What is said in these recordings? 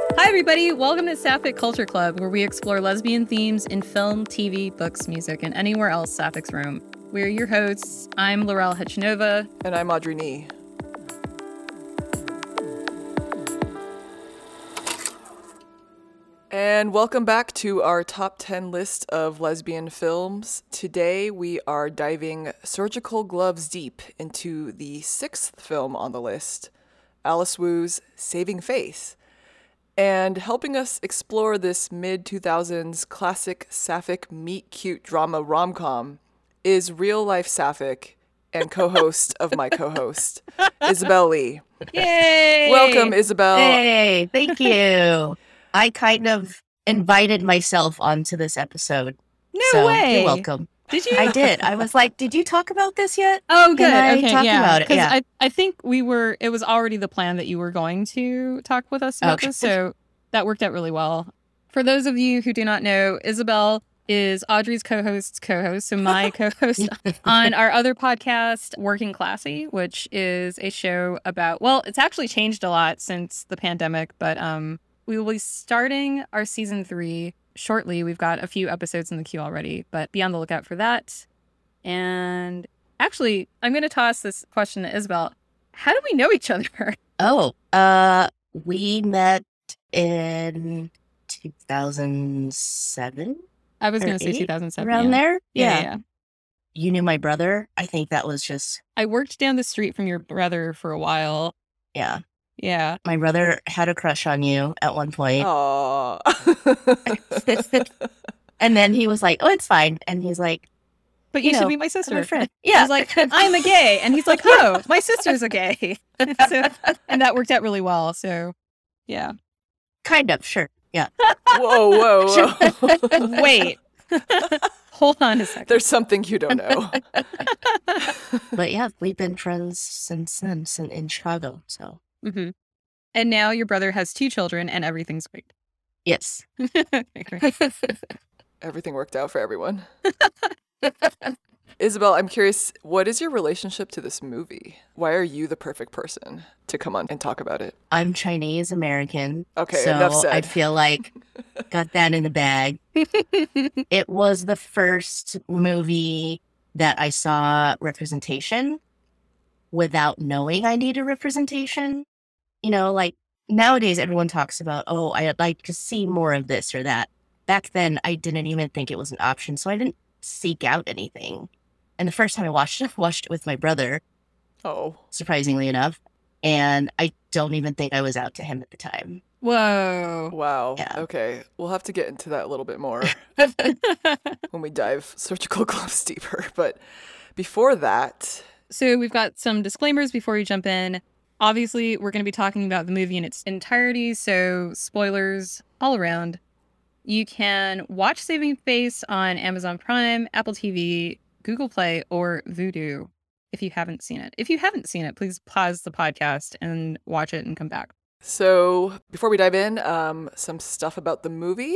Hi, everybody. Welcome to Sapphic Culture Club, where we explore lesbian themes in film, TV, books, music, and anywhere else Sapphic's roam. We're your hosts. I'm Laurel Hechinova. And I'm Audrey Nee. And welcome back to our top 10 list of lesbian films. Today we are diving surgical gloves deep into the sixth film on the list, Alice Wu's Saving Face. And helping us explore this mid-2000s classic sapphic meet-cute drama rom-com is real-life sapphic and co-host of my co-host, Isabel Lee. Yay! Welcome, Isabel. Hey, thank you. I kind of invited myself onto this episode. No way. You're welcome. Did you? I did. I was like, did you talk about this yet? Oh, good. Can I Okay, talk yeah. about it? Because Yeah. I think it was already the plan that you were going to talk with us about Okay. this, so that worked out really well. For those of you who do not know, Isabel is Audrey's co-host's co-host, so my co-host on our other podcast, Working Classy, which is a show about, well, it's actually changed a lot since the pandemic, but we will be starting our season 3 shortly. We've got a few episodes in the queue already, but be on the lookout for that. And actually, I'm going to toss this question to Isabel. How do we know each other? We met in 2007, I was Or going to say 8? 2007. around yeah. there. Yeah. You knew my brother. I think that was just, I worked down the street from your brother for a while. yeah. Yeah. My brother had a crush on you at one point. Aww. And then he was like, oh, it's fine. And he's like, But you You should know, meet my I'm sister. a friend. I Yeah. was like, I'm a gay. And he's like, oh, my sister's a gay. And that worked out really well. So, yeah. kind of, sure. Yeah. Whoa. Wait. Hold on a second. There's something you don't know. But yeah, we've been friends since then, in Chicago. So, hmm And now your brother has 2 children and everything's great. yes. Everything worked out for everyone. Isabel, I'm curious, what is your relationship to this movie? Why are you the perfect person to come on and talk about it? I'm Chinese American. Okay, so enough said. I feel like got that in the bag. It was the first movie that I saw representation without knowing I needed representation. You know, like nowadays everyone talks about, oh, I'd like to see more of this or that. Back then, I didn't even think it was an option, so I didn't seek out anything. And the first time I watched it with my brother, Oh. surprisingly enough, and I don't even think I was out to him at the time. Whoa. Wow. Yeah. Okay. We'll have to get into that a little bit more when we dive surgical gloves deeper. But before that, So we've got some disclaimers before we jump in. Obviously, we're going to be talking about the movie in its entirety, so spoilers all around. You can watch Saving Face on Amazon Prime, Apple TV, Google Play, or Vudu if you haven't seen it. If you haven't seen it, please pause the podcast and watch it and come back. so before we dive in, some stuff about the movie.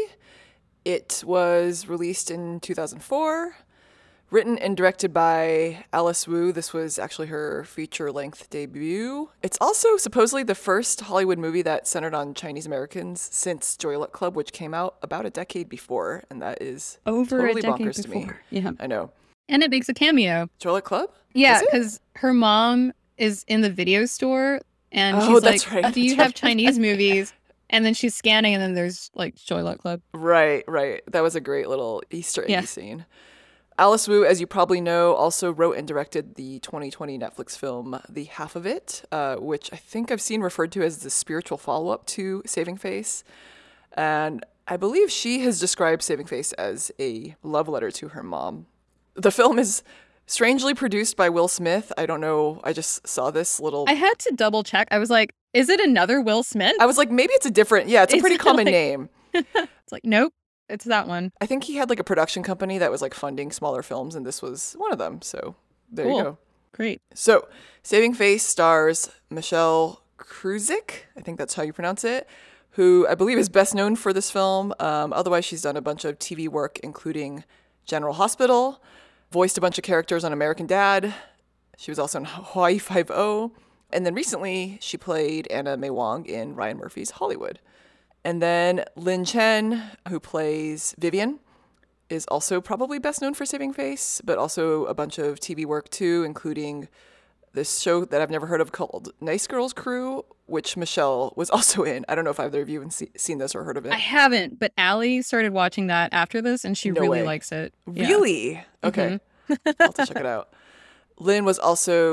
It was released in 2004, written and directed by Alice Wu. This was actually her feature-length debut. It's also supposedly the first Hollywood movie that centered on Chinese Americans since Joy Luck Club, which came out about a decade before, and that is Over totally a decade bonkers to me. before. Yeah. I know. And it makes a cameo. Joy Luck Club? Yeah, Is it? because her mom is in the video store and Oh, she's that's like, right, do you that's have right. Chinese movies? And then she's scanning and then there's like Joy Luck Club. Right. That was a great little Easter eggy Yeah. scene. Alice Wu, as you probably know, also wrote and directed the 2020 Netflix film The Half of It, which I think I've seen referred to as the spiritual follow-up to Saving Face. And I believe she has described Saving Face as a love letter to her mom. The film is strangely produced by Will Smith. I don't know. I just saw this little... I had to double check. I was like, is it another Will Smith? I was like, maybe it's a different... Yeah, it's a It's pretty common like- name. It's like, nope, it's that one. I think he had like a production company that was like funding smaller films, and this was one of them. So there Cool. you go. Great. So Saving Face stars Michelle Krusick, I think that's how you pronounce it, who I believe is best known for this film. Otherwise, she's done a bunch of TV work, including General Hospital, voiced a bunch of characters on American Dad. She was also in Hawaii Five-0. And then recently, she played Anna May Wong in Ryan Murphy's Hollywood. And then Lin Chen, who plays Vivian, is also probably best known for Saving Face, but also a bunch of TV work too, including this show that I've never heard of called Nice Girls Crew, which Michelle was also in. I don't know if either of you have seen this or heard of it. I haven't, but Allie started watching that after this, and she No really way. likes it. Yeah. Really? Okay. I'll have to check it out. Lynn was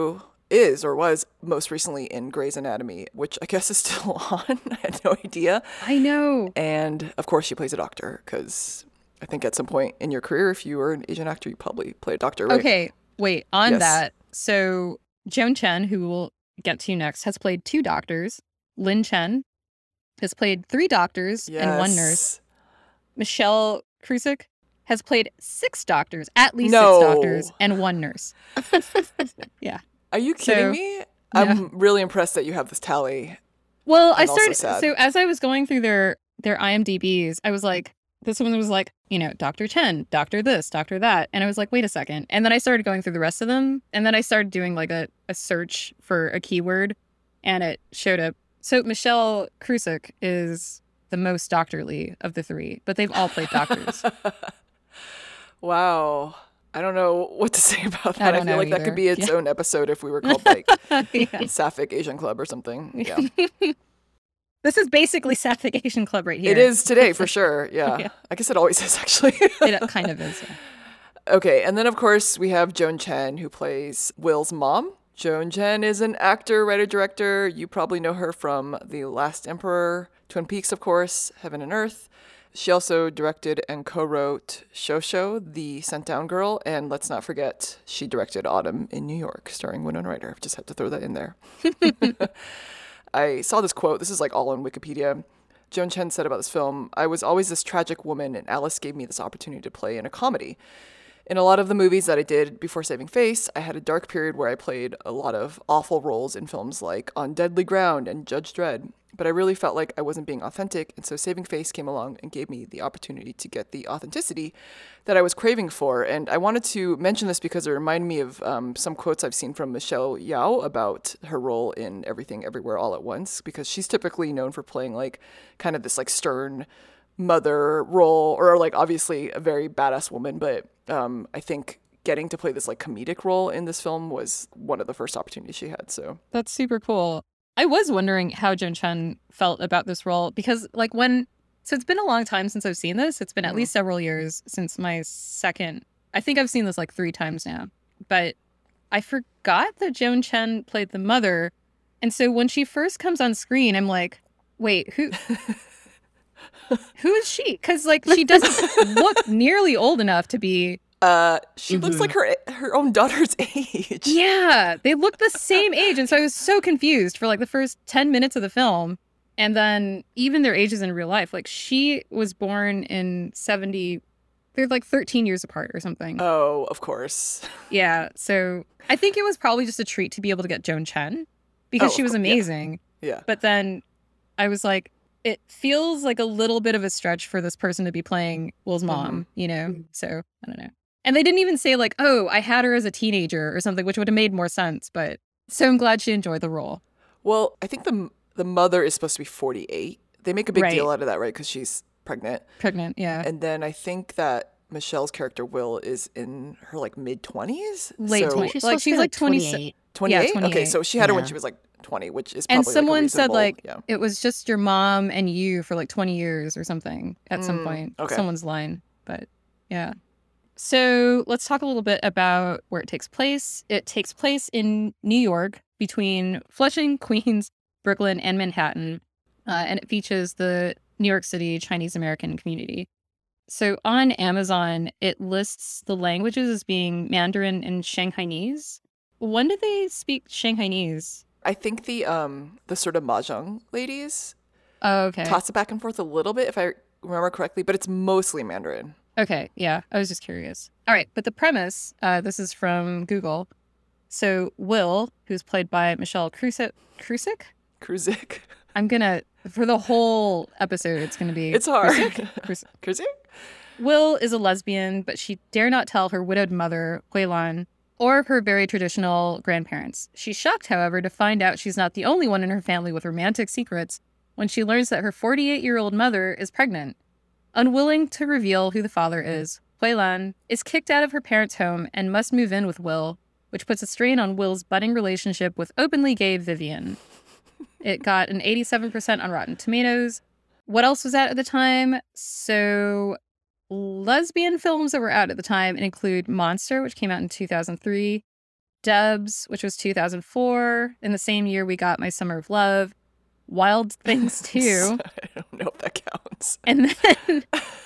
most recently in Grey's Anatomy, which I guess is still on. I had no idea. I know. And of course, she plays a doctor because I think at some point in your career, if you were an Asian actor, you probably play a doctor, right? Okay, wait, on Yes. that. So Joan Chen, who we'll get to next, has played 2 doctors. Lin Chen has played 3 doctors and 1 nurse. Michelle Krusik has played 6 doctors, at least 6 doctors and 1 nurse. Yeah. Are you kidding me? I'm really impressed that you have this tally. Well, I I'm also started, sad. so as I was going through their IMDb's, I was like, this one was like, Dr. Chen, Dr. this, Dr. that. And I was like, wait a second. And then I started going through the rest of them. And then I started doing like a search for a keyword and it showed up. So Michelle Krusik is the most doctorly of the 3, but they've all played doctors. Wow. I don't know what to say about that. I I, don't feel know like that either. could be its Yeah. own episode if we were called like Yeah. Sapphic Asian Club or something. Yeah. This is basically Sapphic Asian Club right here. It is today for sure. Yeah. Yeah. I guess it always is actually. It kind of is. Yeah. Okay, and then of course we have Joan Chen who plays Will's mom. Joan Chen is an actor, writer, director. You probably know her from The Last Emperor, Twin Peaks, of course, Heaven and Earth. She also directed and co-wrote Shosho, The Sent Down Girl, and let's not forget, she directed Autumn in New York, starring Winona Ryder. Just had to throw that in there. I saw this quote. This is like all on Wikipedia. Joan Chen said about this film, "I was always this tragic woman, and Alice gave me this opportunity to play in a comedy. In a lot of the movies that I did before Saving Face, I had a dark period where I played a lot of awful roles in films like On Deadly Ground and Judge Dredd. But I really felt like I wasn't being authentic, and so Saving Face came along and gave me the opportunity to get the authenticity that I was craving for." And I wanted to mention this because it reminded me of some quotes I've seen from Michelle Yeoh about her role in Everything Everywhere All at Once, because she's typically known for playing like kind of this like stern mother role, or like obviously a very badass woman, but I think getting to play this like comedic role in this film was one of the first opportunities she had. So That's super cool. I was wondering how Joan Chen felt about this role because so it's been a long time since I've seen this. It's been at least several years since my second. I think I've seen this like 3 times now, but I forgot that Joan Chen played the mother. And so when she first comes on screen, I'm like, wait, who is she? Because like she doesn't look nearly old enough to be. she looks like her own daughter's age. Yeah, they look the same age. And so I was so confused for like the first 10 minutes of the film. And then even their ages in real life. Like she was born in 70. They're like 13 years apart or something. Oh, of course. Yeah. So I think it was probably just a treat to be able to get Joan Chen because Oh, she was of course, yeah. amazing. Yeah. But then I was like, it feels like a little bit of a stretch for this person to be playing Will's mom, So I don't know. And they didn't even say like, oh, I had her as a teenager or something, which would have made more sense. But so I'm glad she enjoyed the role. Well, I think the mother is supposed to be 48. They make a big Right. deal out of that, right? Because she's pregnant. Pregnant, yeah. And then I think that Michelle's character, Will, is in her like mid-20s. Late So, 20s. She's Like supposed to she's be like 28. 28? Yeah, Okay, 28. so she had her when Yeah. she was like 20, which is And probably someone like a said reasonable- like yeah. it was just your mom and you for like 20 years or something at some point. okay. Someone's line. But yeah. So let's talk a little bit about where it takes place. It takes place in New York between Flushing, Queens, Brooklyn, and Manhattan. And it features the New York City Chinese American community. So on Amazon, it lists the languages as being Mandarin and Shanghainese. When did they speak Shanghainese? I think the sort of mahjong ladies Oh, okay. toss it back and forth a little bit, if I remember correctly, but it's mostly Mandarin. Okay, yeah, I was just curious. All right, but the premise, this is from Google. So Will, who's played by Michelle Krusik? Kruzik. I'm gonna, for the whole episode, it's gonna be It's hard. Krusik. Kruzik? Will is a lesbian, but she dare not tell her widowed mother, Huilan, or her very traditional grandparents. She's shocked, however, to find out she's not the only one in her family with romantic secrets when she learns that her 48-year-old mother is pregnant. Unwilling to reveal who the father is, Hui Lan is kicked out of her parents' home and must move in with Will, which puts a strain on Will's budding relationship with openly gay Vivian. It got an 87% on Rotten Tomatoes. What else was out at the time? So lesbian films that were out at the time include Monster, which came out in 2003, Dubs, which was 2004. In the same year, we got My Summer of Love, Wild Things 2. I don't know if that counts. And then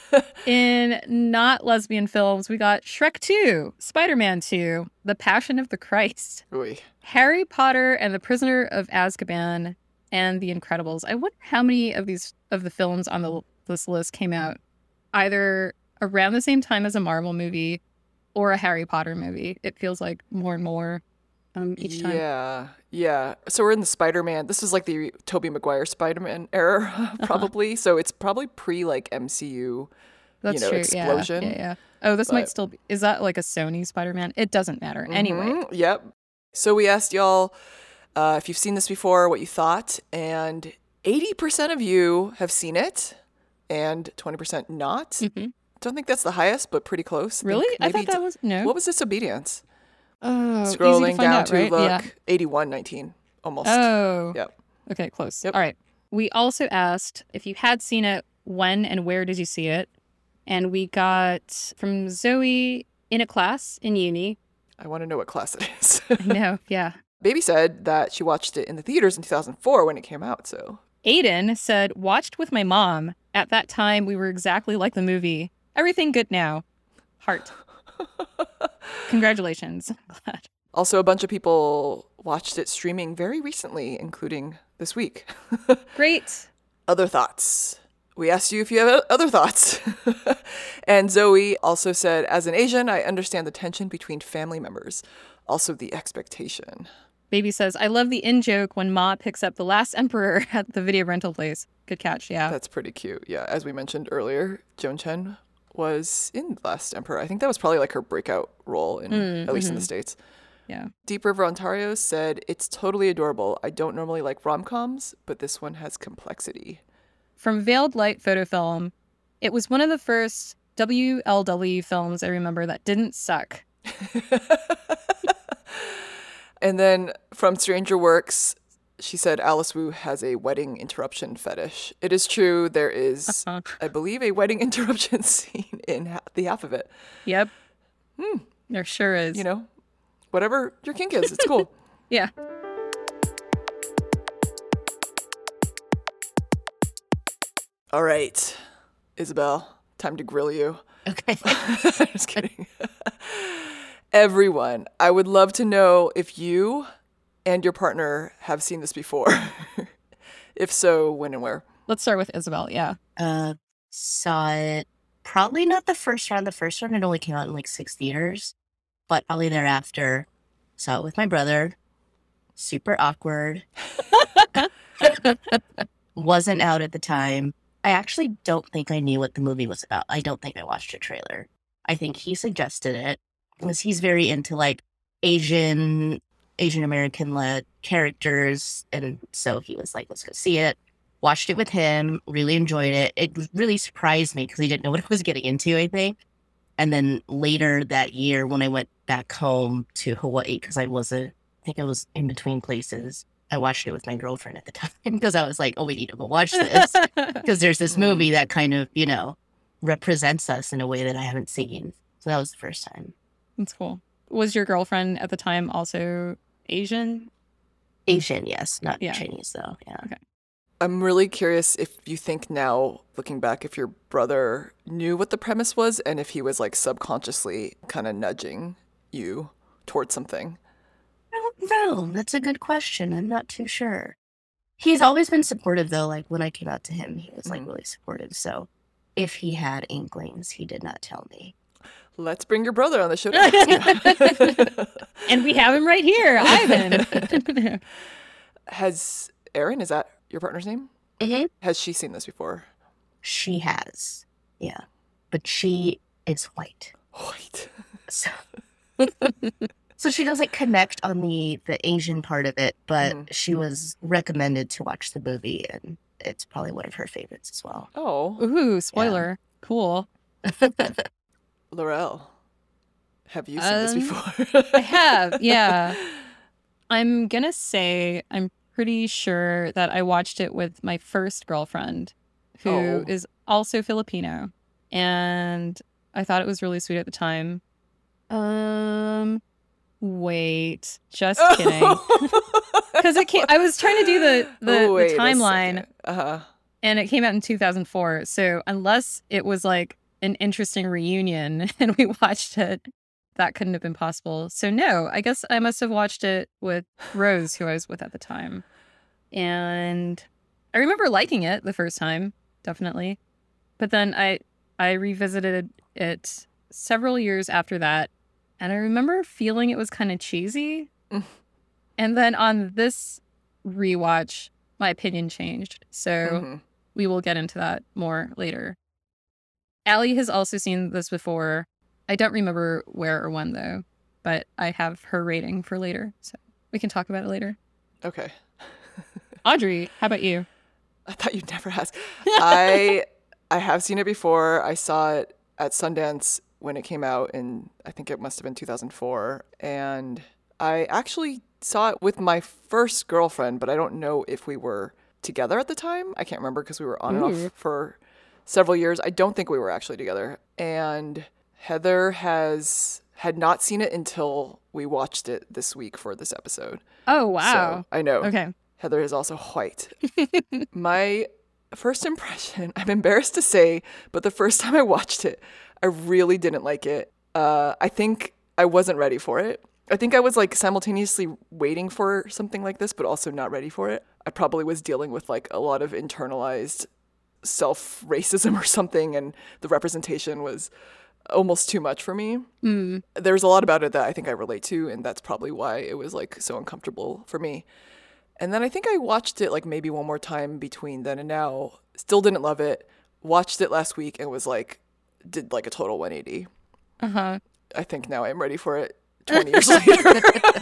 in not lesbian films, we got Shrek 2, Spider-Man 2, The Passion of the Christ, Oy. Harry Potter and the Prisoner of Azkaban, and The Incredibles. I wonder how many of the films on this list came out either around the same time as a Marvel movie or a Harry Potter movie. It feels like more and more each time. Yeah. So we're in the Spider-Man. This is like the Tobey Maguire Spider-Man era, probably. So it's probably pre like MCU, That's true. explosion. Yeah. Oh, this might still be. Is that like a Sony Spider-Man? It doesn't matter. Anyway. Yep. So we asked y'all if you've seen this before, what you thought, and 80% of you have seen it, and 20% not. Mm-hmm. Don't think that's the highest, but pretty close. Really? I thought that was no. What was Disobedience? Oh, Scrolling easy to find down out, to right? look, Yeah. 81-19, almost. Oh. Yep. Okay, close. Yep. All right. We also asked if you had seen it, when and where did you see it? And we got from Zoe, in a class in uni. I want to know what class it is. No, yeah. Baby said that she watched it in the theaters in 2004 when it came out, so. Aiden said, watched with my mom. At that time, we were exactly like the movie. Everything good now. Heart. Congratulations. I'm glad. Also, a bunch of people watched it streaming very recently, including this week. Great. Other thoughts. We asked you if you have other thoughts. And Zoe also said, as an Asian, I understand the tension between family members. Also the expectation. Baby says, I love the in-joke when Ma picks up the last emperor at the video rental place. Good catch, yeah. That's pretty cute. Yeah, as we mentioned earlier, Joan Chen was in Last Emperor. I think that was probably like her breakout role, at least in the States. Yeah. Deep River Ontario said, it's totally adorable. I don't normally like rom-coms, but this one has complexity. From Veiled Light Photo Film, it was one of the first WLW films I remember that didn't suck. And then from Stranger Works, she said Alice Wu has a wedding interruption fetish. It is true. There is, I believe, a wedding interruption scene in the half of it. Yep. There sure is. You know, whatever your kink is, it's cool. Yeah. All right, Isabel, time to grill you. Okay. Just kidding. Everyone, I would love to know if you and your partner have seen this before. If so, when and where? Let's start with Isabel, yeah. Saw it probably not the first round. The first one, it only came out in like 6 theaters, but probably thereafter. Saw it with my brother. Super awkward. Wasn't out at the time. I actually don't think I knew what the movie was about. I don't think I watched a trailer. I think he suggested it because he's very into like Asian American led characters. And so he was like, let's go see it. Watched it with him, really enjoyed it. It really surprised me because he didn't know what I was getting into, I think. And then later that year when I went back home to Hawaii, because I was in between places, I watched it with my girlfriend at the time because I was like, oh, we need to go watch this because there's this movie that kind of, represents us in a way that I haven't seen. So that was the first time. That's cool. Was your girlfriend at the time also Asian? Asian, yes. Not Chinese, though. Yeah. Okay. I'm really curious if you think now, looking back, if your brother knew what the premise was and if he was like subconsciously kind of nudging you towards something. I don't know. That's a good question. I'm not too sure. He's always been supportive, though. Like when I came out to him, he was like really supportive. So if he had inklings, he did not tell me. Let's bring your brother on the show. And we have him right here, Ivan. Has Erin, is that your partner's name? Mm-hmm. Has she seen this before? She has, yeah. But she is white. White. So she doesn't connect on the Asian part of it, but she was recommended to watch the movie, and it's probably one of her favorites as well. Oh, Ooh, spoiler. Cool. Laurel, have you seen this before? I have, yeah. I'm gonna say I'm pretty sure that I watched it with my first girlfriend, who is also Filipino, and I thought it was really sweet at the time. Wait, just kidding. Because I was trying to do the timeline, and it came out in 2004. So unless it was like an interesting reunion and we watched it, that couldn't have been possible. So no, I guess I must have watched it with Rose, who I was with at the time. And I remember liking it the first time, definitely. But then I revisited it several years after that, and I remember feeling it was kind of cheesy. And then on this rewatch, my opinion changed. So we will get into that more later. Allie has also seen this before. I don't remember where or when, though, but I have her rating for later, so we can talk about it later. Okay. Audrey, how about you? I thought you'd never ask. I have seen it before. I saw it at Sundance when it came out in, I think it must have been 2004, and I actually saw it with my first girlfriend, but I don't know if we were together at the time. I can't remember because we were on and off for several years. I don't think we were actually together, and Heather had not seen it until we watched it this week for this episode. Oh, wow. So, I know. Okay. Heather is also white. My first impression, I'm embarrassed to say, but the first time I watched it, I really didn't like it. I think I wasn't ready for it. I think I was like simultaneously waiting for something like this, but also not ready for it. I probably was dealing with like a lot of internalized self-racism or something, and the representation was almost too much for me. There's a lot about it that I think I relate to, and that's probably why it was like so uncomfortable for me. And then I think I watched it like maybe one more time between then and now. Still didn't love it. Watched it last week and was like, did like a total 180. I think now I'm ready for it 20 years later.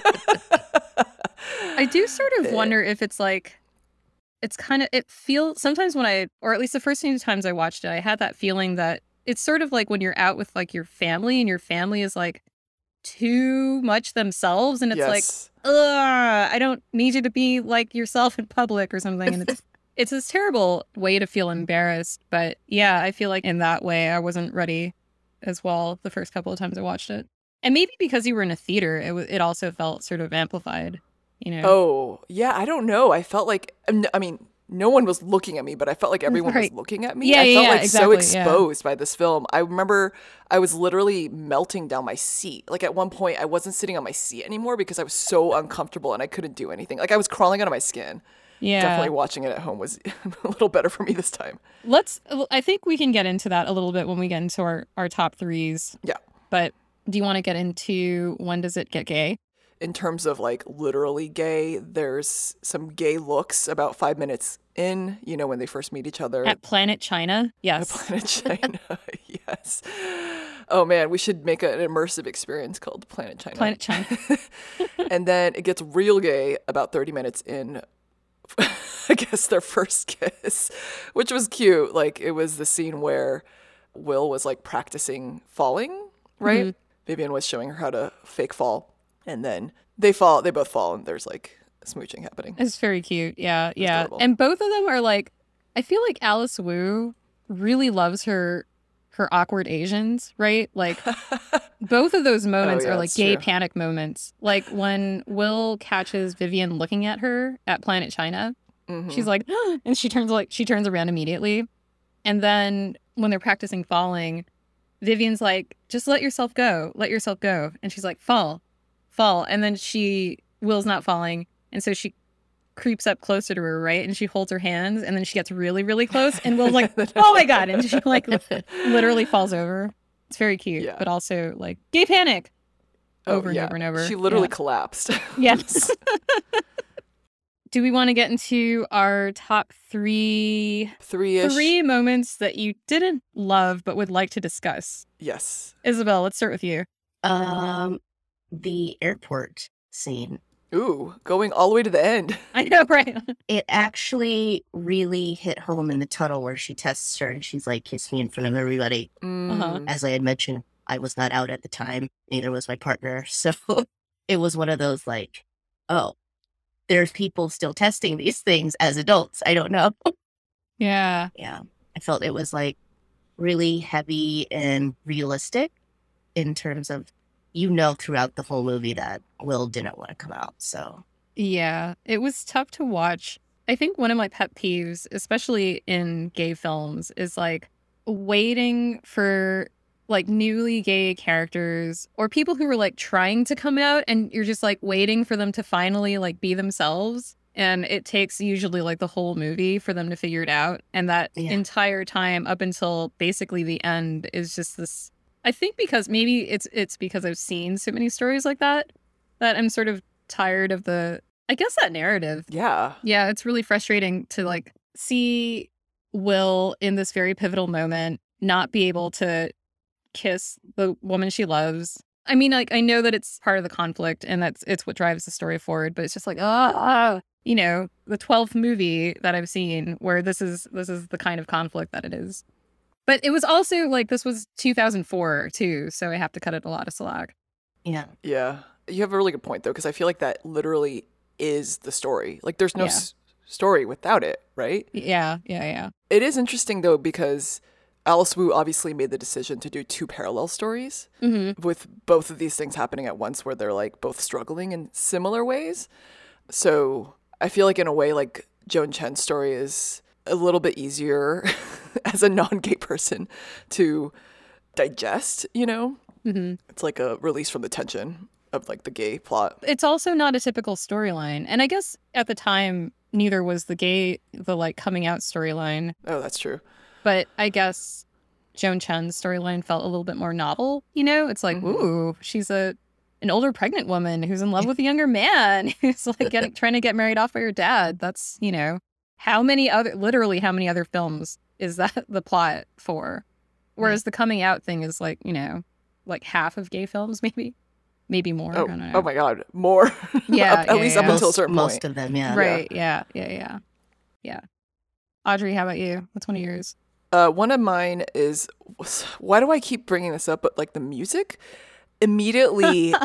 I do sort of wonder if it's like, it's kind of, it feels, sometimes when or at least the first few times I watched it, I had that feeling that it's sort of like when you're out with like your family and your family is like too much themselves, and it's like, ugh, I don't need you to be like yourself in public or something. And it's this terrible way to feel embarrassed. But yeah, I feel like in that way, I wasn't ready as well the first couple of times I watched it. And maybe because you were in a theater, it also felt sort of amplified, you know? Oh, yeah, I don't know. I felt like, I mean, no one was looking at me, but I felt like everyone was looking at me. Yeah, I felt like exactly, so exposed by this film. I remember I was literally melting down my seat. Like at one point, I wasn't sitting on my seat anymore because I was so uncomfortable and I couldn't do anything. Like I was crawling out of my skin. Yeah. Definitely watching it at home was a little better for me this time. I think we can get into that a little bit when we get into our top threes. Yeah. But do you want to get into when does it get gay? In terms of like literally gay, there's some gay looks about 5 minutes in, you know, when they first meet each other. At Planet China? Yes. At Planet China, yes. Oh man, we should make an immersive experience called Planet China. Planet China. And then it gets real gay about 30 minutes in, I guess, their first kiss, which was cute. Like it was the scene where Will was like practicing falling, right? Vivian was showing her how to fake fall. And then they both fall, and there's like smooching happening. It's very cute. Yeah, yeah. Adorable. And both of them are like, I feel like Alice Wu really loves her awkward Asians, right? Like both of those moments are like gay panic moments. Like when Will catches Vivian looking at her at Planet China, she's like, and she turns around immediately. And then when they're practicing falling, Vivian's like, just let yourself go. And she's like, fall. And then Will's not falling. And so she creeps up closer to her, right? And she holds her hands, and then she gets really, really close. And Will's like, oh my God. And she like literally falls over. It's very cute, but also like gay panic over and over and over. She literally collapsed. Yes. Do we want to get into our top three moments that you didn't love but would like to discuss? Yes. Isabel, let's start with you. The airport scene. Ooh, going all the way to the end. I know, right? It actually really hit home in the tunnel where she tests her and she's like, kiss me in front of everybody. Uh-huh. As I had mentioned, I was not out at the time. Neither was my partner. So it was one of those like, oh, there's people still testing these things as adults. I don't know. Yeah. Yeah. I felt it was like really heavy and realistic in terms of, throughout the whole movie that Will didn't want to come out. So Yeah. It was tough to watch. I think one of my pet peeves, especially in gay films, is like waiting for like newly gay characters or people who were like trying to come out and you're just like waiting for them to finally like be themselves. And it takes usually like the whole movie for them to figure it out. And that entire time up until basically the end is just this. I think because maybe it's because I've seen so many stories like that I'm sort of tired of that narrative. Yeah. Yeah, it's really frustrating to like see Will in this very pivotal moment not be able to kiss the woman she loves. I mean, like I know that it's part of the conflict and it's what drives the story forward, but it's just like the 12th movie that I've seen where this is the kind of conflict that it is. But it was also like this was 2004 too, so I have to cut it a lot of slack. yeah. Yeah. You have a really good point, though, because I feel like that literally is the story. Like, there's no story without it, right? Yeah. It is interesting, though, because Alice Wu obviously made the decision to do 2 parallel stories with both of these things happening at once where they're, like, both struggling in similar ways. So I feel like, in a way, like, Joan Chen's story is a little bit easier as a non-gay person to digest, It's like a release from the tension of like the gay plot. It's also not a typical storyline. And I guess at the time, neither was the like coming out storyline. Oh, that's true. But I guess Joan Chen's storyline felt a little bit more novel. It's like, ooh, she's an older pregnant woman who's in love with a younger man who's like trying to get married off by her dad. That's, how many other films is that the plot for? Whereas the coming out thing is like, like half of gay films, maybe more. Oh, I don't know. Oh my God, more. Yeah, at least up until a certain point. Most of them, yeah. Right. Yeah. Audrey, how about you? What's one of yours? One of mine is, why do I keep bringing this up? But like the music, immediately,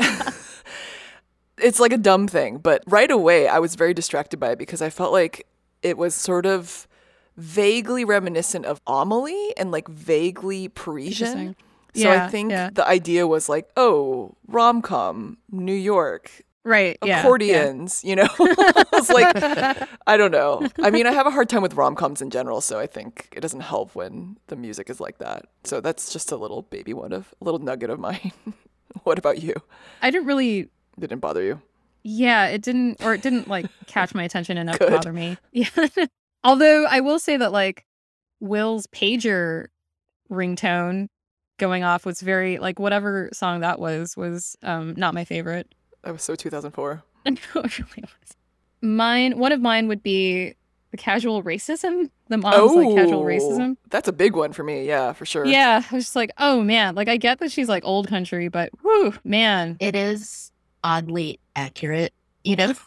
it's like a dumb thing. But right away, I was very distracted by it because I felt like it was sort of vaguely reminiscent of Amelie and like vaguely Parisian. So I think the idea was like, oh, rom-com, New York, right? Accordions, It's like, I don't know. I mean, I have a hard time with rom-coms in general, so I think it doesn't help when the music is like that. So that's just a little nugget of mine. What about you? Didn't bother you? Yeah, it didn't like catch my attention enough to bother me. Yeah. Although I will say that like Will's pager ringtone going off was very like whatever song that was not my favorite. That was so 2004. No, it really was. One of mine would be the casual racism. The mom's like casual racism. That's a big one for me. Yeah, for sure. Yeah, I was just like, oh man, like I get that she's like old country, but whew, man, it is oddly accurate. Yes.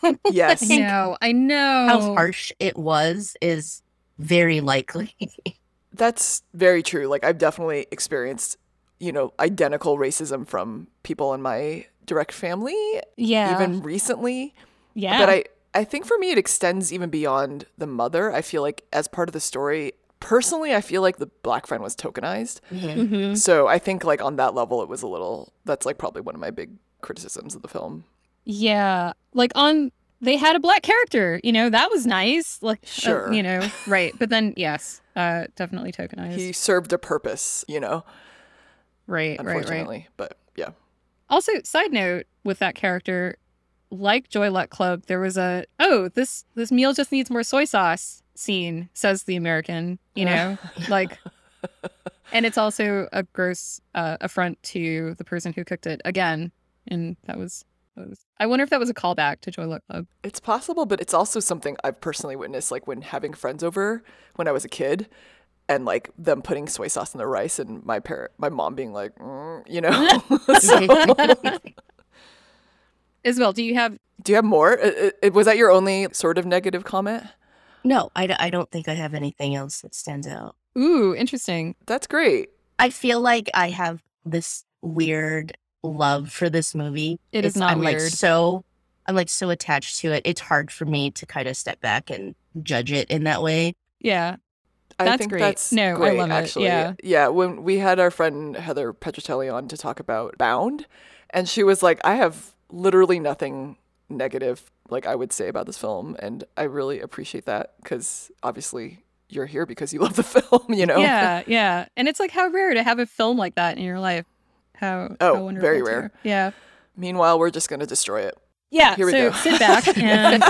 I know. How harsh it was is very likely. That's very true. Like I've definitely experienced, identical racism from people in my direct family. Yeah. Even recently. Yeah. But I think for me it extends even beyond the mother. I feel like as part of the story, personally, I feel like the black friend was tokenized. Mm-hmm. So I think like on that level, it was that's like probably one of my big criticisms of the film. Yeah. Like they had a black character, that was nice. Like, sure. Right. But then, yes, definitely tokenized. He served a purpose, Right. Unfortunately. Right. But yeah. Also, side note with that character, like Joy Luck Club, there was this meal just needs more soy sauce scene, says the American, like, and it's also a gross affront to the person who cooked it again. And that was I wonder if that was a callback to Joy Luck Club. It's possible, but it's also something I've personally witnessed, like when having friends over when I was a kid and like them putting soy sauce in their rice and my mom being like, So, Isabel, do you have... Do you have more? Was that your only sort of negative comment? No, I don't think I have anything else that stands out. Ooh, interesting. That's great. I feel like I have this weird love for this movie. It is not I'm weird. I'm like so attached to it. It's hard for me to kind of step back and judge it in that way. Yeah. I That's think great. that's No, I great, love it. actually. Yeah. Yeah, when we had our friend Heather Petrotelli on to talk about Bound, and she was like, I have literally nothing negative, like I would say about this film, and I really appreciate that because obviously you're here because you love the film, you know? Yeah, yeah. And it's like how rare to have a film like that in your life. How wonderful. Very to rare. hear. Yeah. Meanwhile, we're just going to destroy it. Yeah. Here we so go. sit back and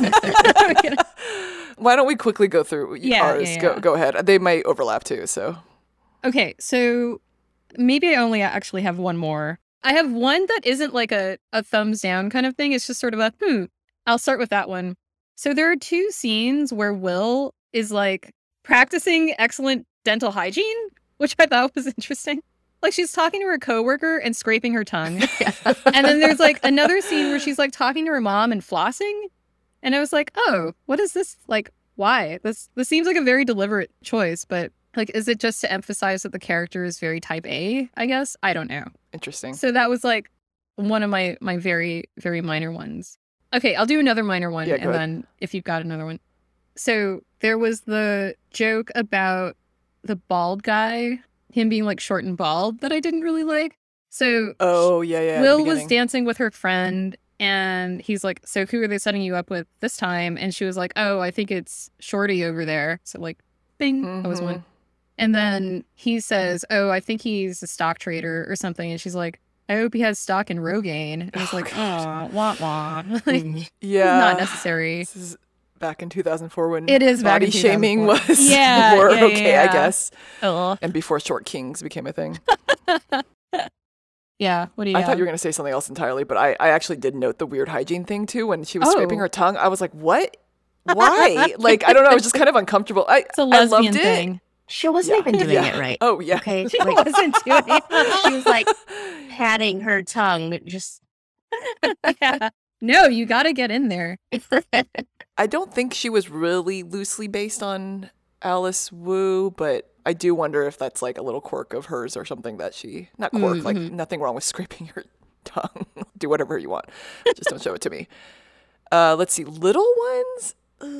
Why don't we quickly go through ours? Yeah. Go ahead. They might overlap too, so. Okay, so maybe I only actually have one more. I have one that isn't like a thumbs down kind of thing. It's just sort of a, I'll start with that one. So there are two scenes where Will is like practicing excellent dental hygiene, which I thought was interesting. Like she's talking to her coworker and scraping her tongue. And then there's like another scene where she's like talking to her mom and flossing. And I was like, oh, what is this? Like, why? This seems like a very deliberate choice, but like, is it just to emphasize that the character is very type A, I guess? I don't know. Interesting. So that was like one of my very, very minor ones. Okay, I'll do another minor one, Yeah, and then if you've got another one. So there was the joke about the bald guy, him being like short and bald, that I didn't really like. So Oh, yeah. Will was dancing with her friend, and he's like, so who are they setting you up with this time? And she was like, oh, I think it's Shorty over there. So like, bing, that was one. And then he says, oh, I think he's a stock trader or something. And she's like, I hope he has stock in Rogaine. And I was like, oh, wah, wah. Like, Yeah. not necessary. This is back in 2004 when It is back body in shaming 2004. was Yeah, more yeah, okay, I yeah. guess. Ugh. And before Short Kings became a thing. Yeah, what do you I got? thought you were going to say something else entirely, but I actually did note the weird hygiene thing too. When she was scraping Oh. her tongue, I was like, what? Why? Like, I don't know. I was just kind of uncomfortable. It's a I lesbian loved it. thing. She wasn't even doing Yeah. it right. Oh, yeah. Okay. She Like, wasn't doing it. she was like patting her tongue. Just Yeah. No, you got to get in there. I don't think she was really loosely based on Alice Wu, but I do wonder if that's like a little quirk of hers or something that she, not quirk, like nothing wrong with scraping your tongue. Do whatever you want. Just don't show it to me. Let's see. Little ones?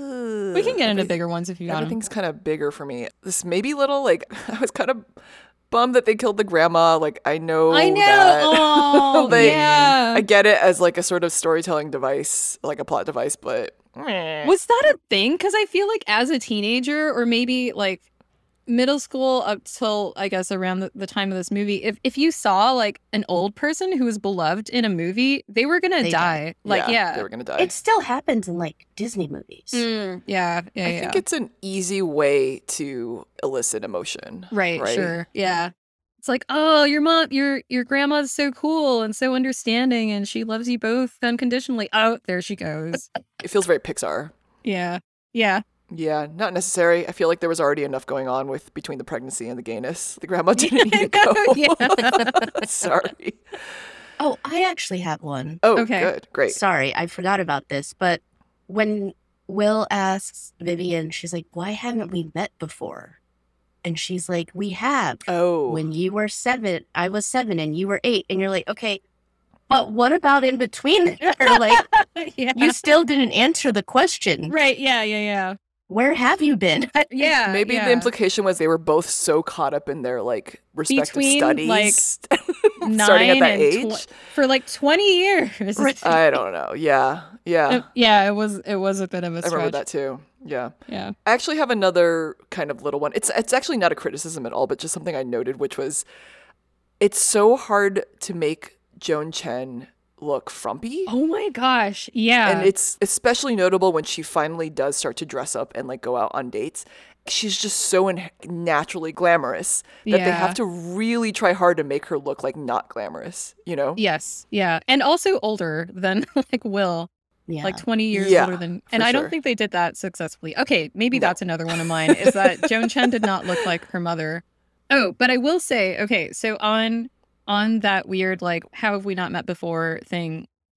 We can get into bigger ones if you got them. Everything's kind of bigger for me. This may be little, like, I was kind of bummed that they killed the grandma. Like, I know that. Oh, yeah. I get it as like a sort of storytelling device, like a plot device, but Was that a thing? Because I feel like as a teenager, or maybe like middle school up till I guess around the time of this movie, if you saw like an old person who was beloved in a movie, they were gonna They die. Like, yeah. they were gonna die. it still happens in like Disney movies. Yeah, I think it's an easy way to elicit emotion. right, sure. Yeah. It's like, oh, your mom, your grandma's so cool and so understanding, and she loves you both unconditionally. Oh, there she goes. It feels very Pixar. Yeah. Yeah. Yeah, not necessary. I feel like there was already enough going on with between the pregnancy and the gayness. The grandma didn't need to go. Yeah. Sorry. Oh, I actually have one. Oh, Okay. good. Great. Sorry, I forgot about this. But when Will asks Vivian, she's like, why haven't we met before? And she's like, we have. Oh. When you were 7, I was 7 and you were 8. And you're like, okay, but what about in between there? Like, Yeah. you still didn't answer the question. Right. Yeah. Where have you been? Yeah. Maybe yeah. the implication was they were both so caught up in like respective Between, studies, like, starting at 9 that and age. for like 20 years. I don't know. Yeah. Yeah, it was a bit of a I stretch. remember that too. Yeah. Yeah. I actually have another kind of little one. It's actually not a criticism at all, but just something I noted, which was it's so hard to make Joan Chen look frumpy. Oh my gosh. Yeah. And it's especially notable when she finally does start to dress up and like go out on dates. She's just so naturally glamorous that they Yeah. have to really try hard to make her look like not glamorous, you know? Yes. Yeah. And also older than like Will. Yeah. Like 20 years Yeah, older than. And for I don't sure. think they did that successfully. Okay, maybe No. that's another one of mine is that Joan Chen did not look like her mother. Oh, but I will say, okay, so on that weird like how have we not met before thing,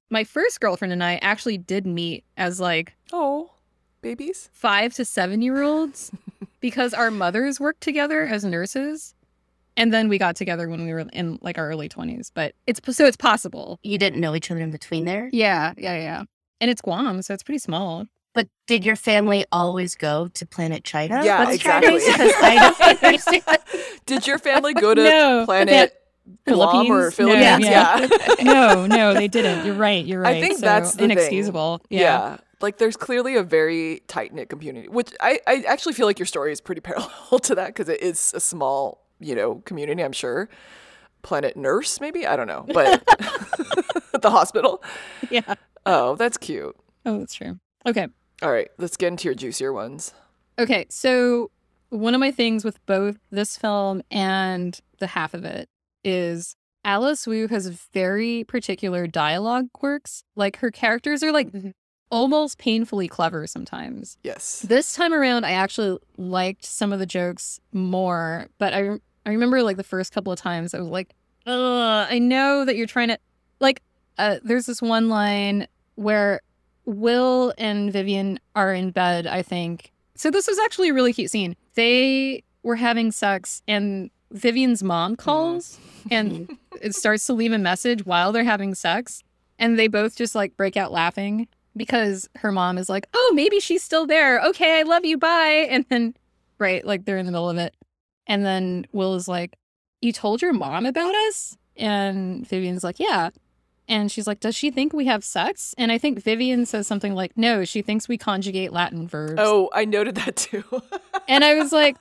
my first girlfriend and I actually did meet as like Oh, babies. 5 to 7-year-olds because our mothers worked together as nurses. And then we got together when we were in like our early 20s. But it's possible. You didn't know each other in between there? Yeah. And it's Guam, so it's pretty small. But did your family always go to Planet China? Yeah, What's exactly. Chinese? Because I don't understand. Did your family go to No, Planet Guam or Philippines? Philippines? No. No, they didn't. You're right. I think so that's the thing. inexcusable. Yeah. Like there's clearly a very tight-knit community, which I actually feel like your story is pretty parallel to that because it is a small, community, I'm sure. Planet Nurse, maybe? I don't know. But at the hospital. Yeah. Oh, that's cute. Oh, that's true. Okay. All right, let's get into your juicier ones. Okay, so one of my things with both this film and the half of it is Alice Wu has very particular dialogue quirks. Like her characters are like almost painfully clever sometimes. Yes. This time around, I actually liked some of the jokes more, but I remember like the first couple of times I was like, ugh, I know that you're trying to, like, there's this one line where Will and Vivian are in bed, I think. So this was actually a really cute scene. They were having sex and Vivian's mom calls and it starts to leave a message while they're having sex. And they both just like break out laughing because her mom is like, oh, maybe she's still there. Okay, I love you. Bye. And then, right, like they're in the middle of it. And then Will is like, you told your mom about us? And Vivian's like, yeah. And she's like, does she think we have sex? And I think Vivian says something like, no, she thinks we conjugate Latin verbs. Oh, I noted that too. And I was like,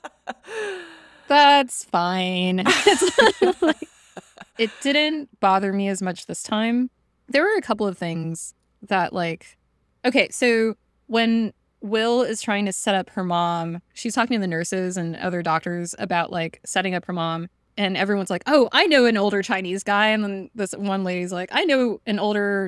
that's fine. It's like, it didn't bother me as much this time. There were a couple of things that like, okay, so when Will is trying to set up her mom, she's talking to the nurses and other doctors about like setting up her mom. And everyone's like, oh, I know an older Chinese guy. And then this one lady's like, I know an older,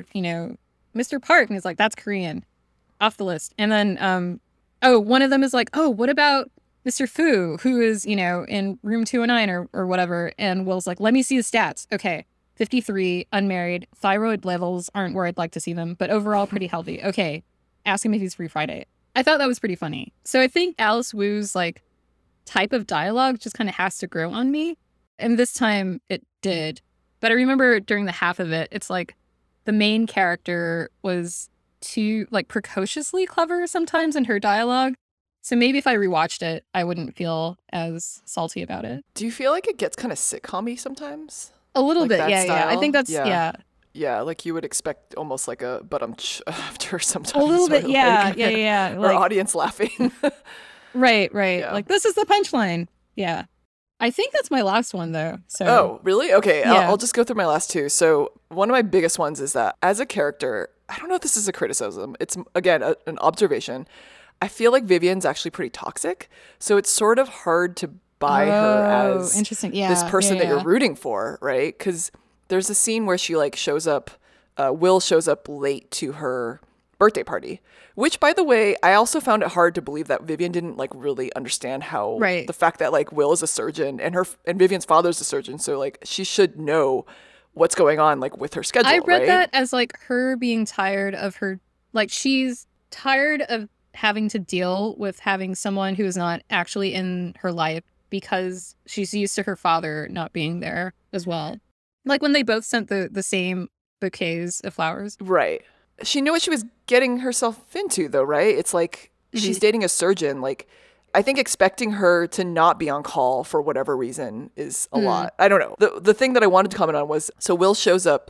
Mr. Park. And he's like, that's Korean. Off the list. And then, one of them is like, oh, what about Mr. Fu, who is, in room 209 or whatever. And Will's like, let me see his stats. Okay. 53, unmarried, thyroid levels aren't where I'd like to see them, but overall pretty healthy. Okay. Ask him if he's free Friday. I thought that was pretty funny. So I think Alice Wu's like type of dialogue just kind of has to grow on me. And this time it did. But I remember during the half of it, it's like the main character was too like precociously clever sometimes in her dialogue. So maybe if I rewatched it, I wouldn't feel as salty about it. Do you feel like it gets kind of sitcom-y sometimes? A little Like bit, that yeah. style? I think that's, yeah. Yeah, like you would expect almost like a but after sometimes. A little bit, or yeah, like- yeah. Or Like, audience laughing. right. Yeah. Like, this is the punchline. Yeah. I think that's my last one, though. So. Oh, really? Okay, Yeah. I'll just go through my last two. So one of my biggest ones is that as a character, I don't know if this is a criticism. It's, again, an observation. I feel like Vivian's actually pretty toxic. So it's sort of hard to buy her as interesting. Yeah, this person that yeah. you're rooting for, right? Because there's a scene where she like shows up, Will shows up late to her birthday party, which, by the way, I also found it hard to believe that Vivian didn't like really understand how Right. the fact that like Will is a surgeon and Vivian's father's a surgeon, so like she should know what's going on like with her schedule. I read right? that as like her being tired of her, like she's tired of having to deal with having someone who is not actually in her life because she's used to her father not being there as well. Like when they both sent the same bouquets of flowers. Right. She knew what she was getting herself into, though, right? It's like she's dating a surgeon. Like, I think expecting her to not be on call for whatever reason is a lot. I don't know. The thing that I wanted to comment on was, so Will shows up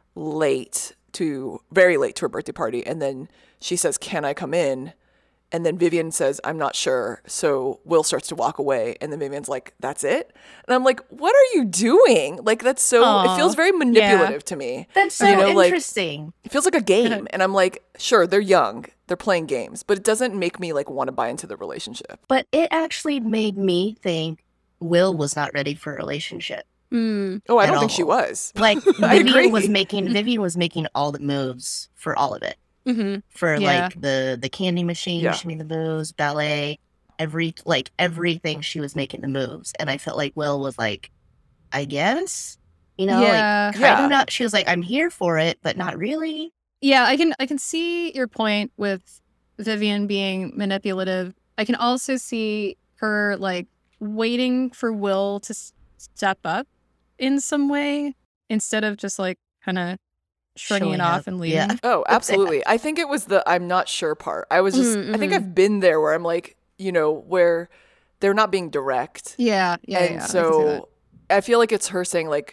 very late to her birthday party, and then she says, "Can I come in?" And then Vivian says, "I'm not sure." So Will starts to walk away. And then Vivian's like, "That's it?" And I'm like, what are you doing? Like, that's so, it feels very manipulative to me. That's so interesting. It feels like a game. And I'm like, sure, they're young. They're playing games. But it doesn't make me like want to buy into the relationship. But it actually made me think Will was not ready for a relationship. Oh, I At don't think all. she was. Like I agree. Vivian was making all the moves for all of it. For Yeah. like the candy machine, Yeah. she made the moves, ballet, everything she was making the moves. And I felt like Will was like, I guess, You know, Yeah. like kind Yeah. of not. She was like, I'm here for it, but not really. Yeah, I can see your point with Vivian being manipulative. I can also see her like waiting for Will to step up in some way instead of just like kind of shrugging Showing it off up. and Yeah. leaving. Oh, absolutely. I think it was the I'm not sure part. I was just, I think I've been there where I'm like, you know, where they're not being direct. Yeah, and yeah, yeah. I can see that. so I feel like it's her saying like,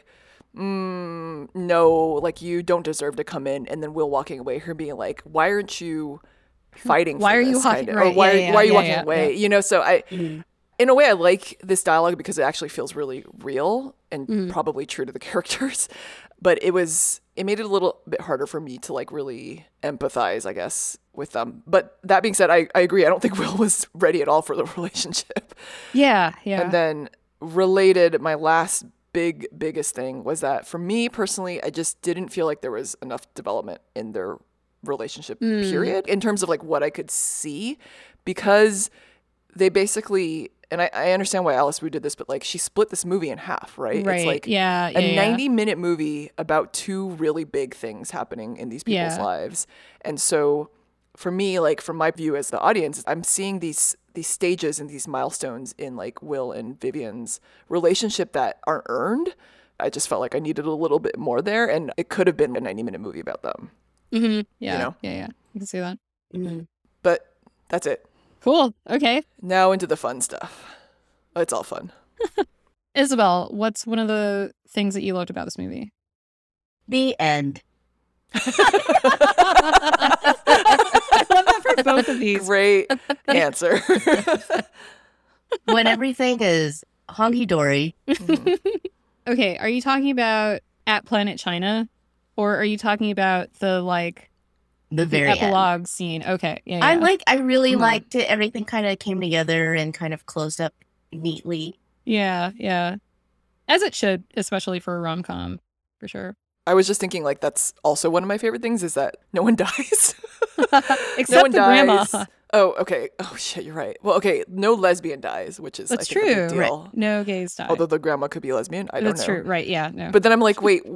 no, like you don't deserve to come in. And then Will walking away, her being like, why aren't you fighting Why for are you this walking- kind of, right, or why, yeah, why are you yeah, walking yeah, away? yeah. You know, so I, Mhm. in a way, I like this dialogue because it actually feels really real and Mhm. probably true to the characters. But it made it a little bit harder for me to like really empathize, I guess, with them. But that being said, I agree. I don't think Will was ready at all for the relationship. Yeah, yeah. And then related, my last biggest thing was that for me personally, I just didn't feel like there was enough development in their relationship, period, in terms of like what I could see, because they basically, and I understand why Alice Wu did this, but like she split this movie in half, right? Right. It's like yeah, a yeah, 90-minute movie about two really big things happening in these people's Yeah. lives. And so for me, like from my view as the audience, I'm seeing these stages and these milestones in like Will and Vivian's relationship that aren't earned. I just felt like I needed a little bit more there, and it could have been a 90-minute movie about them. Yeah. Yeah, know? yeah. You can see that. Mhm. But that's it. Cool. Okay. Now into the fun stuff. It's all fun. Isabel, what's one of the things that you loved about this movie? The end. I love that for both of these. Great answer. When everything is honky dory. Okay, are you talking about at Planet China, or are you talking about the like The very end. epilogue scene? Okay, yeah, I really Mhm. liked it. Everything kind of came together and kind of closed up neatly. yeah, as it should, especially for a rom-com, for sure. I was just thinking, like, that's also one of my favorite things is that no one dies. Except no one the dies. grandma. Oh, okay. Oh, shit, you're right. Well, okay, no lesbian dies, which is, That's I think, a true. big deal. No gays die. Although the grandma could be lesbian. I don't That's know. true. Right? Yeah. No. But then I'm like, wait,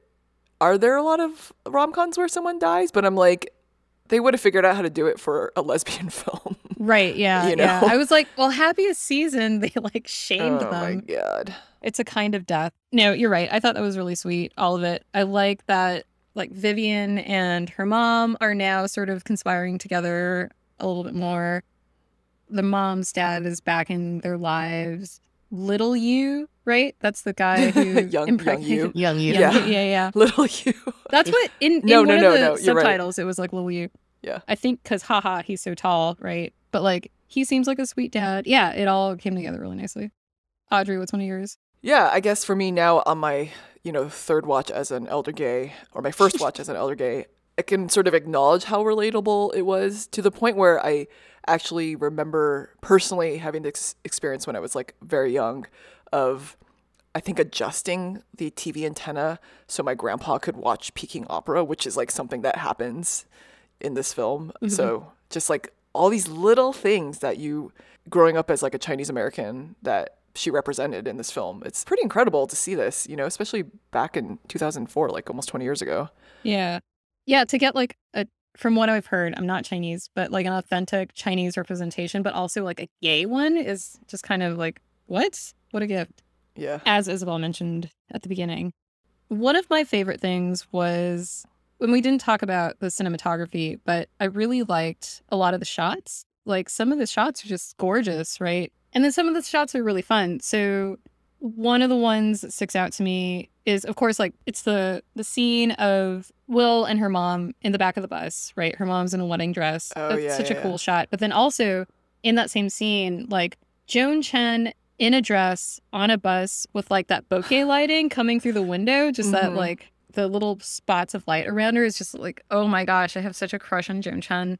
are there a lot of rom-coms where someone dies? But I'm like, they would have figured out how to do it for a lesbian film. Right. Yeah. You know? Yeah. I was like, well, Happiest Season, they like shamed Oh, my them. God. It's a kind of death. No, you're right. I thought that was really sweet. All of it. I like that. Like Vivian and her mom are now sort of conspiring together a little bit more. The mom's dad is back in their lives. Little you, right? That's the guy who Young impregnated. you. Young you. Yeah. Yeah. Little you. That's what in No, one no, of no, the no, you're right. subtitles it was like little you. Yeah. I think because haha he's so tall, right? But like he seems like a sweet dad. Yeah, it all came together really nicely. Audrey, what's one of yours? Yeah, I guess for me now on my, third watch as an elder gay, or my first watch as an elder gay, I can sort of acknowledge how relatable it was to the point where I actually remember personally having this experience when I was like very young of, I think, adjusting the TV antenna so my grandpa could watch Peking opera, which is like something that happens in this film. Mhm. So just like all these little things that you, growing up as like a Chinese American, that she represented in this film. It's pretty incredible to see this, especially back in 2004, like almost 20 years ago. Yeah. Yeah, to get like from what I've heard, I'm not Chinese, but like an authentic Chinese representation, but also like a gay one is just kind of like, what? What a gift. Yeah. As Isabel mentioned at the beginning. One of my favorite things was when we didn't talk about the cinematography, but I really liked a lot of the shots. Like some of the shots are just gorgeous, right? And then some of the shots are really fun. So one of the ones that sticks out to me is, of course, like it's the scene of Will and her mom in the back of the bus, right? Her mom's in a wedding dress. Oh, That's yeah, such yeah, a cool shot. But then also in that same scene, like Joan Chen in a dress on a bus with like that bokeh lighting coming through the window, just that Mhm. like the little spots of light around her is just like, oh my gosh, I have such a crush on Joan Chen.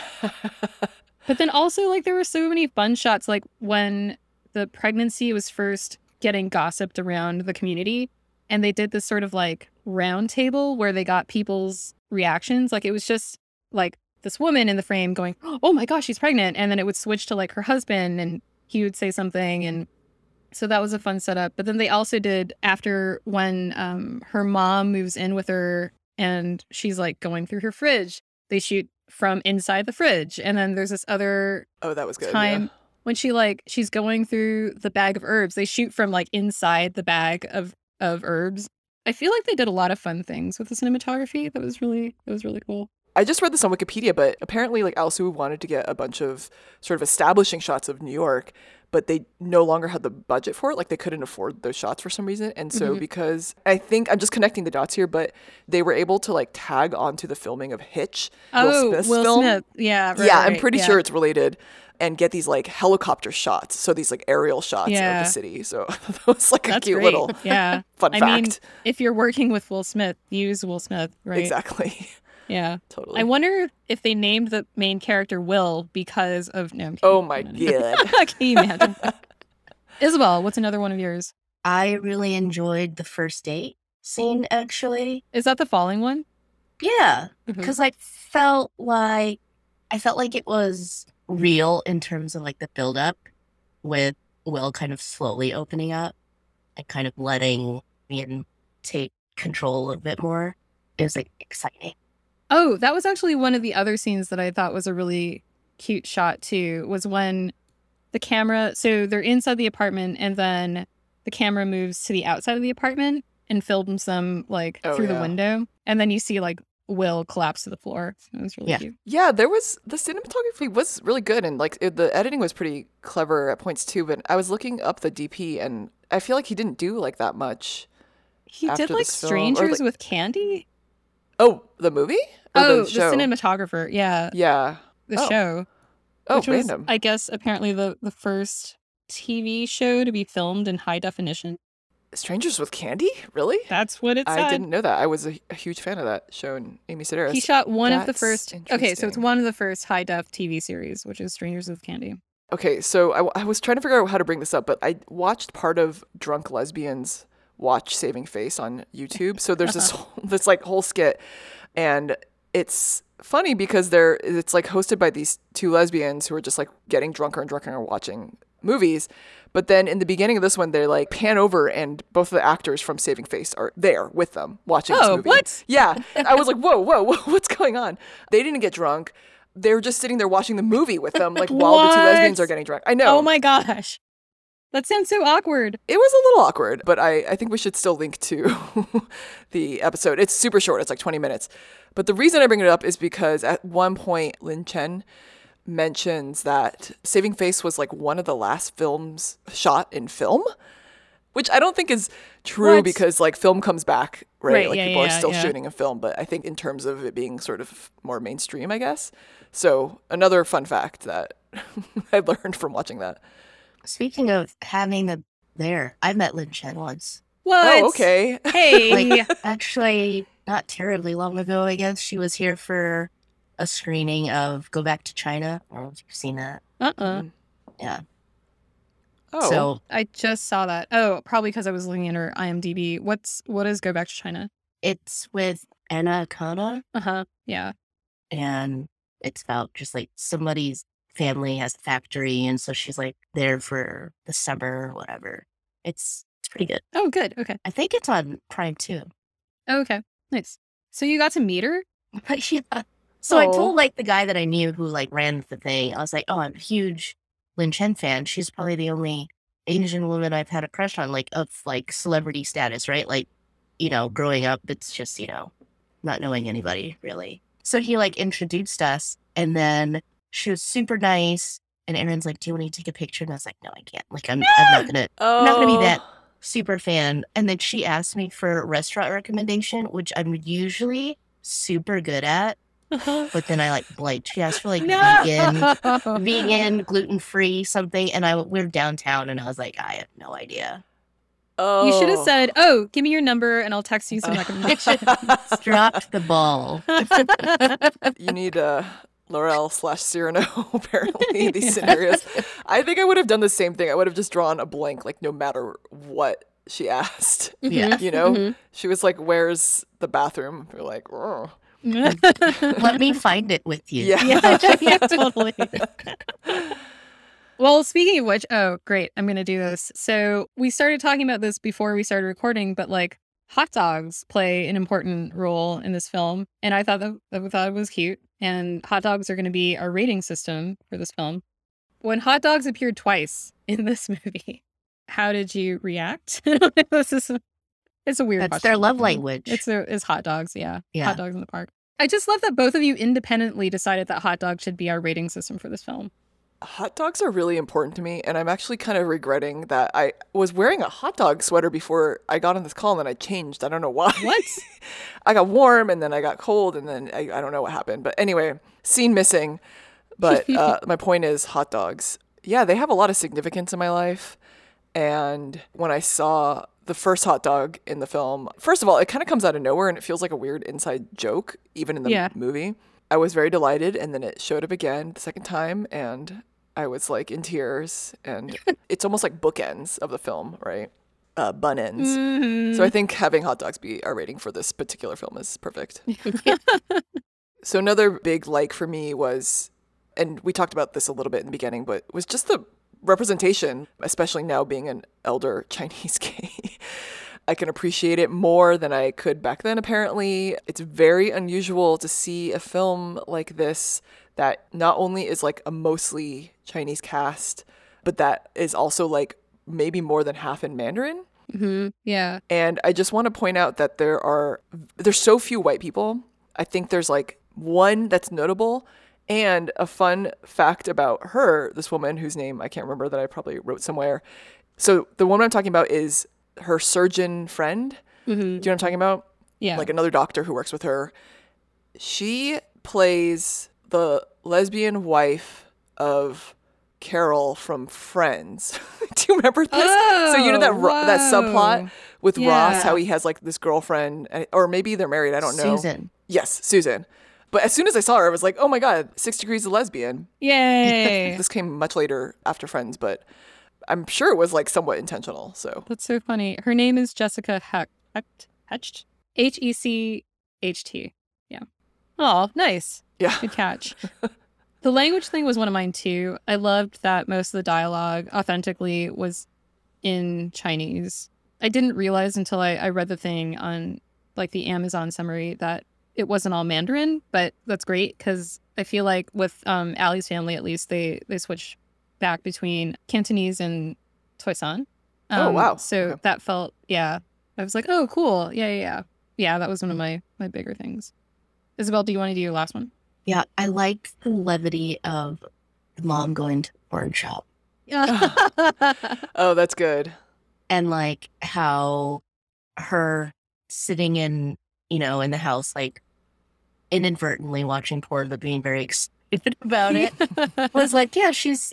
But then also, like, there were so many fun shots, like when the pregnancy was first getting gossiped around the community, and they did this sort of like round table where they got people's reactions. Like, it was just like this woman in the frame going, oh my gosh, she's pregnant. And then it would switch to like her husband, and he would say something, and So that was a fun setup. But then they also did, after when her mom moves in with her and she's like going through her fridge, they shoot from inside the fridge. And then there's this other that was good. time when she's going through the bag of herbs. They shoot from like inside the bag of herbs. I feel like they did a lot of fun things with the cinematography. That was really cool. I just read this on Wikipedia, but apparently like Alice Wu wanted to get a bunch of sort of establishing shots of New York, but they no longer had the budget for it. Like they couldn't afford those shots for some reason. And so because I think I'm just connecting the dots here, but they were able to like tag onto the filming of Hitch, Will Smith's film. Smith. Yeah. Right, yeah. I'm pretty sure it's related, and get these like helicopter shots. So these like aerial shots of the city. So that was like a cute little fun fact. I mean, if you're working with Will Smith, use Will Smith, right? Exactly. Yeah. Totally. I wonder if they named the main character Will because of... No, oh my God. Can you imagine? Isabel, what's another one of yours? I really enjoyed the first date scene, actually. Is that the falling one? Yeah, because I felt like it was real in terms of like the build-up with Will kind of slowly opening up and kind of letting Ian take control a bit more. It was like exciting. Oh, that was actually one of the other scenes that I thought was a really cute shot too, was when the camera, so they're inside the apartment and then the camera moves to the outside of the apartment and films them like through the window. And then you see like Will collapse to the floor. It was really cute. Yeah, the cinematography was really good, and like the editing was pretty clever at points too, but I was looking up the DP and I feel like he didn't do like that much. He did like Strangers with Candy. Oh, the movie? Or the show? Cinematographer. Yeah. Yeah. The show. Oh, which random. Was, I guess, apparently the first TV show to be filmed in high definition. Strangers with Candy? Really? That's what it said. I didn't know that. I was a huge fan of that show, and Amy Sedaris. He shot one of the first... Okay, so it's one of the first high-def TV series, which is Strangers with Candy. Okay, so I was trying to figure out how to bring this up, but I watched part of Drunk Lesbians watch Saving Face on YouTube. So there's this like whole skit, and it's funny because it's like hosted by these two lesbians who are just like getting drunker and drunker and watching movies. But then in the beginning of this one, they like pan over and both of the actors from Saving Face are there with them watching this movie. Oh, what? Yeah. I was like, whoa, what's going on? They didn't get drunk. They were just sitting there watching the movie with them, like while the two lesbians are getting drunk. I know. Oh my gosh. That sounds so awkward. It was a little awkward, but I think we should still link to the episode. It's super short. It's like 20 minutes. But the reason I bring it up is because at one point, Lin Chen mentions that Saving Face was like one of the last films shot in film, which I don't think is true because like film comes back, right? Like people are still shooting a film, but I think in terms of it being sort of more mainstream, I guess. So another fun fact that I learned from watching that. Speaking of having there, I met Lin Chen once. What? Oh, okay. Hey. Like, actually, not terribly long ago, I guess. She was here for a screening of Go Back to China. I don't know if you've seen that. Yeah. Oh. So I just saw that. Oh, probably because I was looking at her IMDb. What is Go Back to China? It's with Anna Kana. Yeah. And it's about just like somebody's family has a factory, and so she's like there for the summer or whatever. It's pretty good. Oh, good. Okay. I think it's on Prime too. Oh, okay. Nice. So you got to meet her? Yeah. So I told like the guy that I knew who like ran the thing. I was like, oh, I'm a huge Lin Chen fan. She's probably the only Asian woman I've had a crush on, like of like celebrity status, right? Like, you know, growing up, it's just, you know, not knowing anybody really. So he like introduced us, and then she was super nice. And Aaron's like, do you want to take a picture? And I was like, no, I can't. Like, I'm not gonna be that super fan. And then she asked me for a restaurant recommendation, which I'm usually super good at. But then I like blanked. She asked for like vegan, gluten-free something. And we're downtown, and I was like, I have no idea. Oh. You should have said, oh, give me your number and I'll text you some recommendations. Dropped the ball. You need Laurel/Cyrano, apparently, these scenarios. I think I would have done the same thing. I would have just drawn a blank, like, no matter what she asked. Yeah. You know? She was like, where's the bathroom? We're like, oh. Let me find it with you. Yeah. Yeah, totally. Well, speaking of which, oh, great. I'm going to do this. So we started talking about this before we started recording, but like hot dogs play an important role in this film. And I thought that it was cute. And hot dogs are going to be our rating system for this film. When hot dogs appeared twice in this movie, how did you react? It's a weird That's question. their love language. It's hot dogs, yeah. Yeah. Hot dogs in the park. I just love that both of you independently decided that hot dogs should be our rating system for this film. Hot dogs are really important to me, and I'm actually kind of regretting that I was wearing a hot dog sweater before I got on this call, and then I changed. I don't know why. What? I got warm, and then I got cold, and then I don't know what happened. But anyway, scene missing. But my point is hot dogs. Yeah, they have a lot of significance in my life. And when I saw the first hot dog in the film, first of all, it kind of comes out of nowhere, and it feels like a weird inside joke, even in the movie. I was very delighted, and then it showed up again the second time, and I was like in tears, and it's almost like bookends of the film, right? Bun ends. Mm-hmm. So I think having hot dogs be our rating for this particular film is perfect. So another big like for me was, and we talked about this a little bit in the beginning, but was just the representation, especially now being an elder Chinese gay. I can appreciate it more than I could back then, apparently. It's very unusual to see a film like this that not only is like a mostly Chinese cast, but that is also like maybe more than half in Mandarin. Mm-hmm. Yeah. And I just want to point out that there's so few white people. I think there's like one that's notable. And a fun fact about her, this woman whose name I can't remember that I probably wrote somewhere. So the woman I'm talking about is her surgeon friend. Mm-hmm. Do you know what I'm talking about? Yeah. Like another doctor who works with her. She plays the lesbian wife of Carol from Friends. Do you remember this? So you know that subplot with Ross, how he has like this girlfriend, or maybe they're married. I don't know. Susan. Yes, Susan. But as soon as I saw her, I was like, oh my God, 6 Degrees of Lesbian. Yay. This came much later after Friends, but I'm sure it was like somewhat intentional. So That's so funny. Her name is Jessica Hecht. Hecht. Yeah. Oh, nice. yeah. Good catch. The language thing was one of mine too. I loved that most of the dialogue authentically was in Chinese. I didn't realize until I read the thing on like the Amazon summary that it wasn't all Mandarin, but that's great because I feel like with Allie's family, at least, they switch back between Cantonese and Toisan. Oh, wow. So Okay. that felt, I was like, oh, cool. Yeah. Yeah, that was one of my bigger things. Isabel, do you want to do your last one? Yeah, I liked the levity of the mom going to the porn shop Yeah. Oh, that's good. and like how her sitting in the house, like inadvertently watching porn, but being very excited about it. Was like, yeah, she's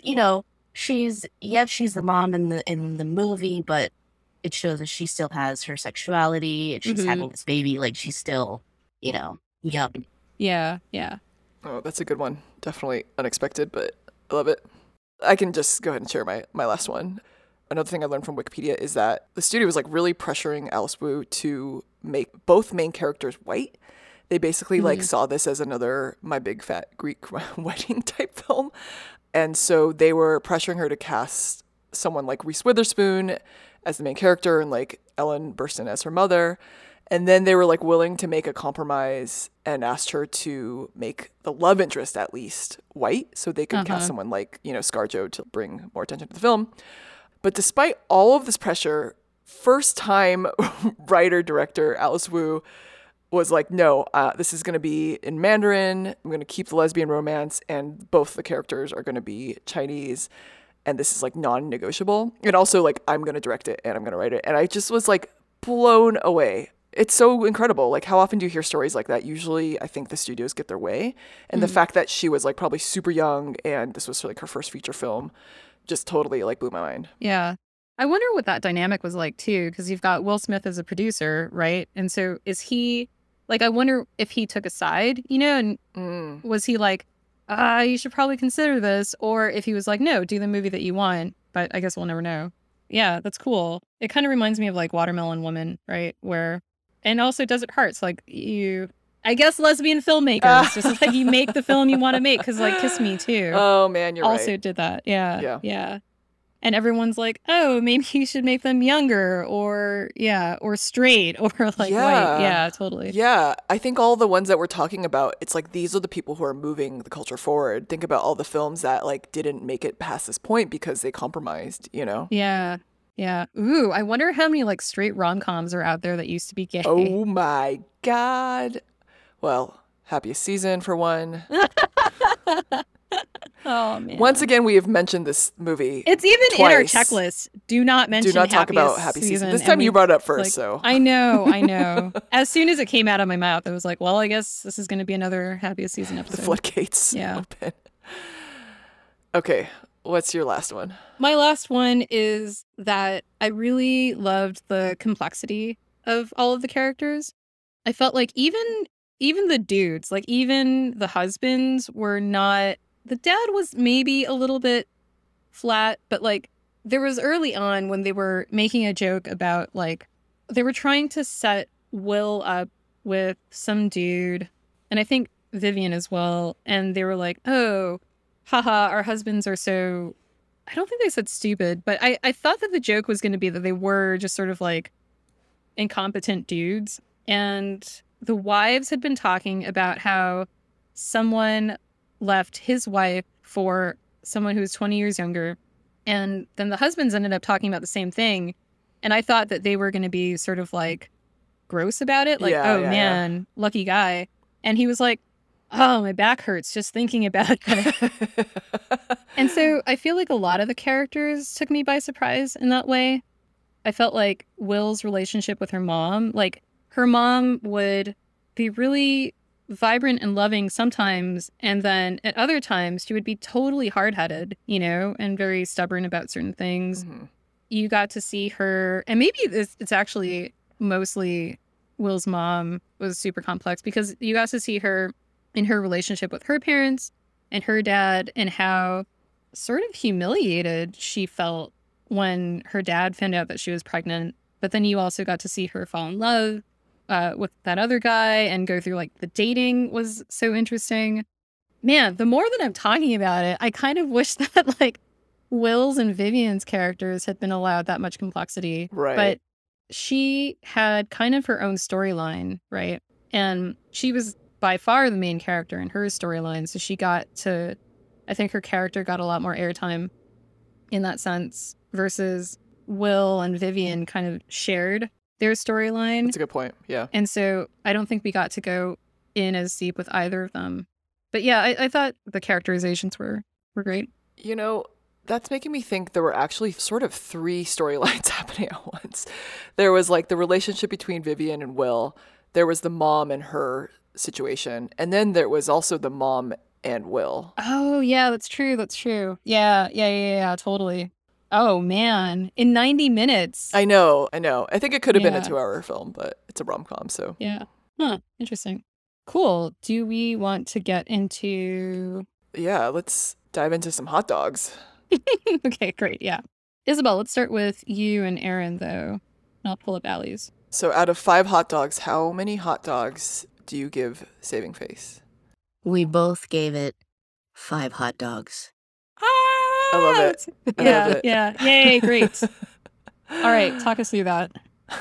the mom in the movie, but it shows that she still has her sexuality and she's Mhm. having this baby, like she's still, young. Yeah. Oh, that's a good one. Definitely unexpected, but I love it. I can just go ahead and share my last one. Another thing I learned from Wikipedia is that the studio was like really pressuring Alice Wu to make both main characters white. They basically like saw this as another My Big Fat Greek Wedding type film. And so they were pressuring her to cast someone like Reese Witherspoon as the main character and like Ellen Burstyn as her mother. And then they were like willing to make a compromise and asked her to make the love interest at least white so they could cast someone like, ScarJo to bring more attention to the film. But despite all of this pressure, first time writer director Alice Wu was like, no, this is going to be in Mandarin. I'm going to keep the lesbian romance and both the characters are going to be Chinese. And this is like non-negotiable. And also like, I'm going to direct it and I'm going to write it. And I just was like blown away. It's so incredible. Like, how often do you hear stories like that? Usually I think the studios get their way. And the fact that she was like probably super young and this was like her first feature film just totally like blew my mind. Yeah. I wonder what that dynamic was like too, because you've got Will Smith as a producer, right? And so is he like, I wonder if he took a side, and was he like, you should probably consider this, or if he was like, no, do the movie that you want, but I guess we'll never know. Yeah, that's cool. It kind of reminds me of like Watermelon Woman, right? And also Desert Hearts, like you I guess lesbian filmmakers, just like you make the film you want to make, because like Kiss Me Too Oh man, you're also right. did that. Yeah, Yeah. yeah. And everyone's like, oh, maybe you should make them younger, or or straight, or like white. Yeah, totally. Yeah, I think all the ones that we're talking about, it's like these are the people who are moving the culture forward. Think about all the films that like didn't make it past this point because they compromised, you know? Yeah, yeah. Ooh, I wonder how many like straight rom-coms are out there that used to be gay. Oh my God. Well, Happiest Season for one. Oh man. Once again, we have mentioned this movie. It's even twice. in our checklist. Do not mention Do not talk about Happiest Happy Season. This and time you brought it up first, like, so. I know. As soon as it came out of my mouth, I was like, well, I guess this is going to be another Happiest Season episode. The floodgates open. Okay, what's your last one? My last one is that I really loved the complexity of all of the characters. I felt like even the dudes, like even the husbands were not, the dad was maybe a little bit flat, but like there was early on when they were making a joke about like they were trying to set Will up with some dude, and I think Vivian as well, and they were like, oh, haha, our husbands are so, I don't think they said stupid, but I thought that the joke was going to be that they were just sort of like incompetent dudes. And the wives had been talking about how someone left his wife for someone who was 20 years younger. And then the husbands ended up talking about the same thing. And I thought that they were going to be sort of like gross about it. Like, man, lucky guy. And he was like, oh, my back hurts just thinking about it. And so I feel like a lot of the characters took me by surprise in that way. I felt like Will's relationship with her mom, like her mom would be really vibrant and loving sometimes, and then at other times she would be totally hard-headed, you know, and very stubborn about certain things. Mm-hmm. You got to see her, and maybe it's actually mostly Will's mom was super complex, because you got to see her in her relationship with her parents and her dad, and how sort of humiliated she felt when her dad found out that she was pregnant. But then you also got to see her fall in love with that other guy and go through like the dating was so interesting. Man, the more that I'm talking about it, I kind of wish that like Will's and Vivian's characters had been allowed that much complexity. Right. But she had kind of her own storyline, right? And she was by far the main character in her storyline. So she got to, I think her character got a lot more airtime in that sense, versus Will and Vivian kind of shared their storyline. That's a good point. Yeah. And so I don't think we got to go in as deep with either of them. But yeah, I thought the characterizations were great. You know, that's making me think there were actually sort of three storylines happening at once. There was like the relationship between Vivian and Will. There was the mom and her situation. And then there was also the mom and Will. Oh, yeah, that's true. That's true. Yeah, totally. Oh, man. In 90 minutes. I know. I think it could have been a 2-hour film, but it's a rom-com, so. Yeah. Huh. Interesting. Cool. Do we want to get into... Yeah, let's dive into some hot dogs. Okay, great. Yeah. Isabel, let's start with you and Aaron, though. And I'll pull up Allie's. So out of 5 hot dogs, how many hot dogs do you give Saving Face? We both gave it 5 hot dogs. I love it. I love it. Yeah. Yay, great. All right, talk us through that.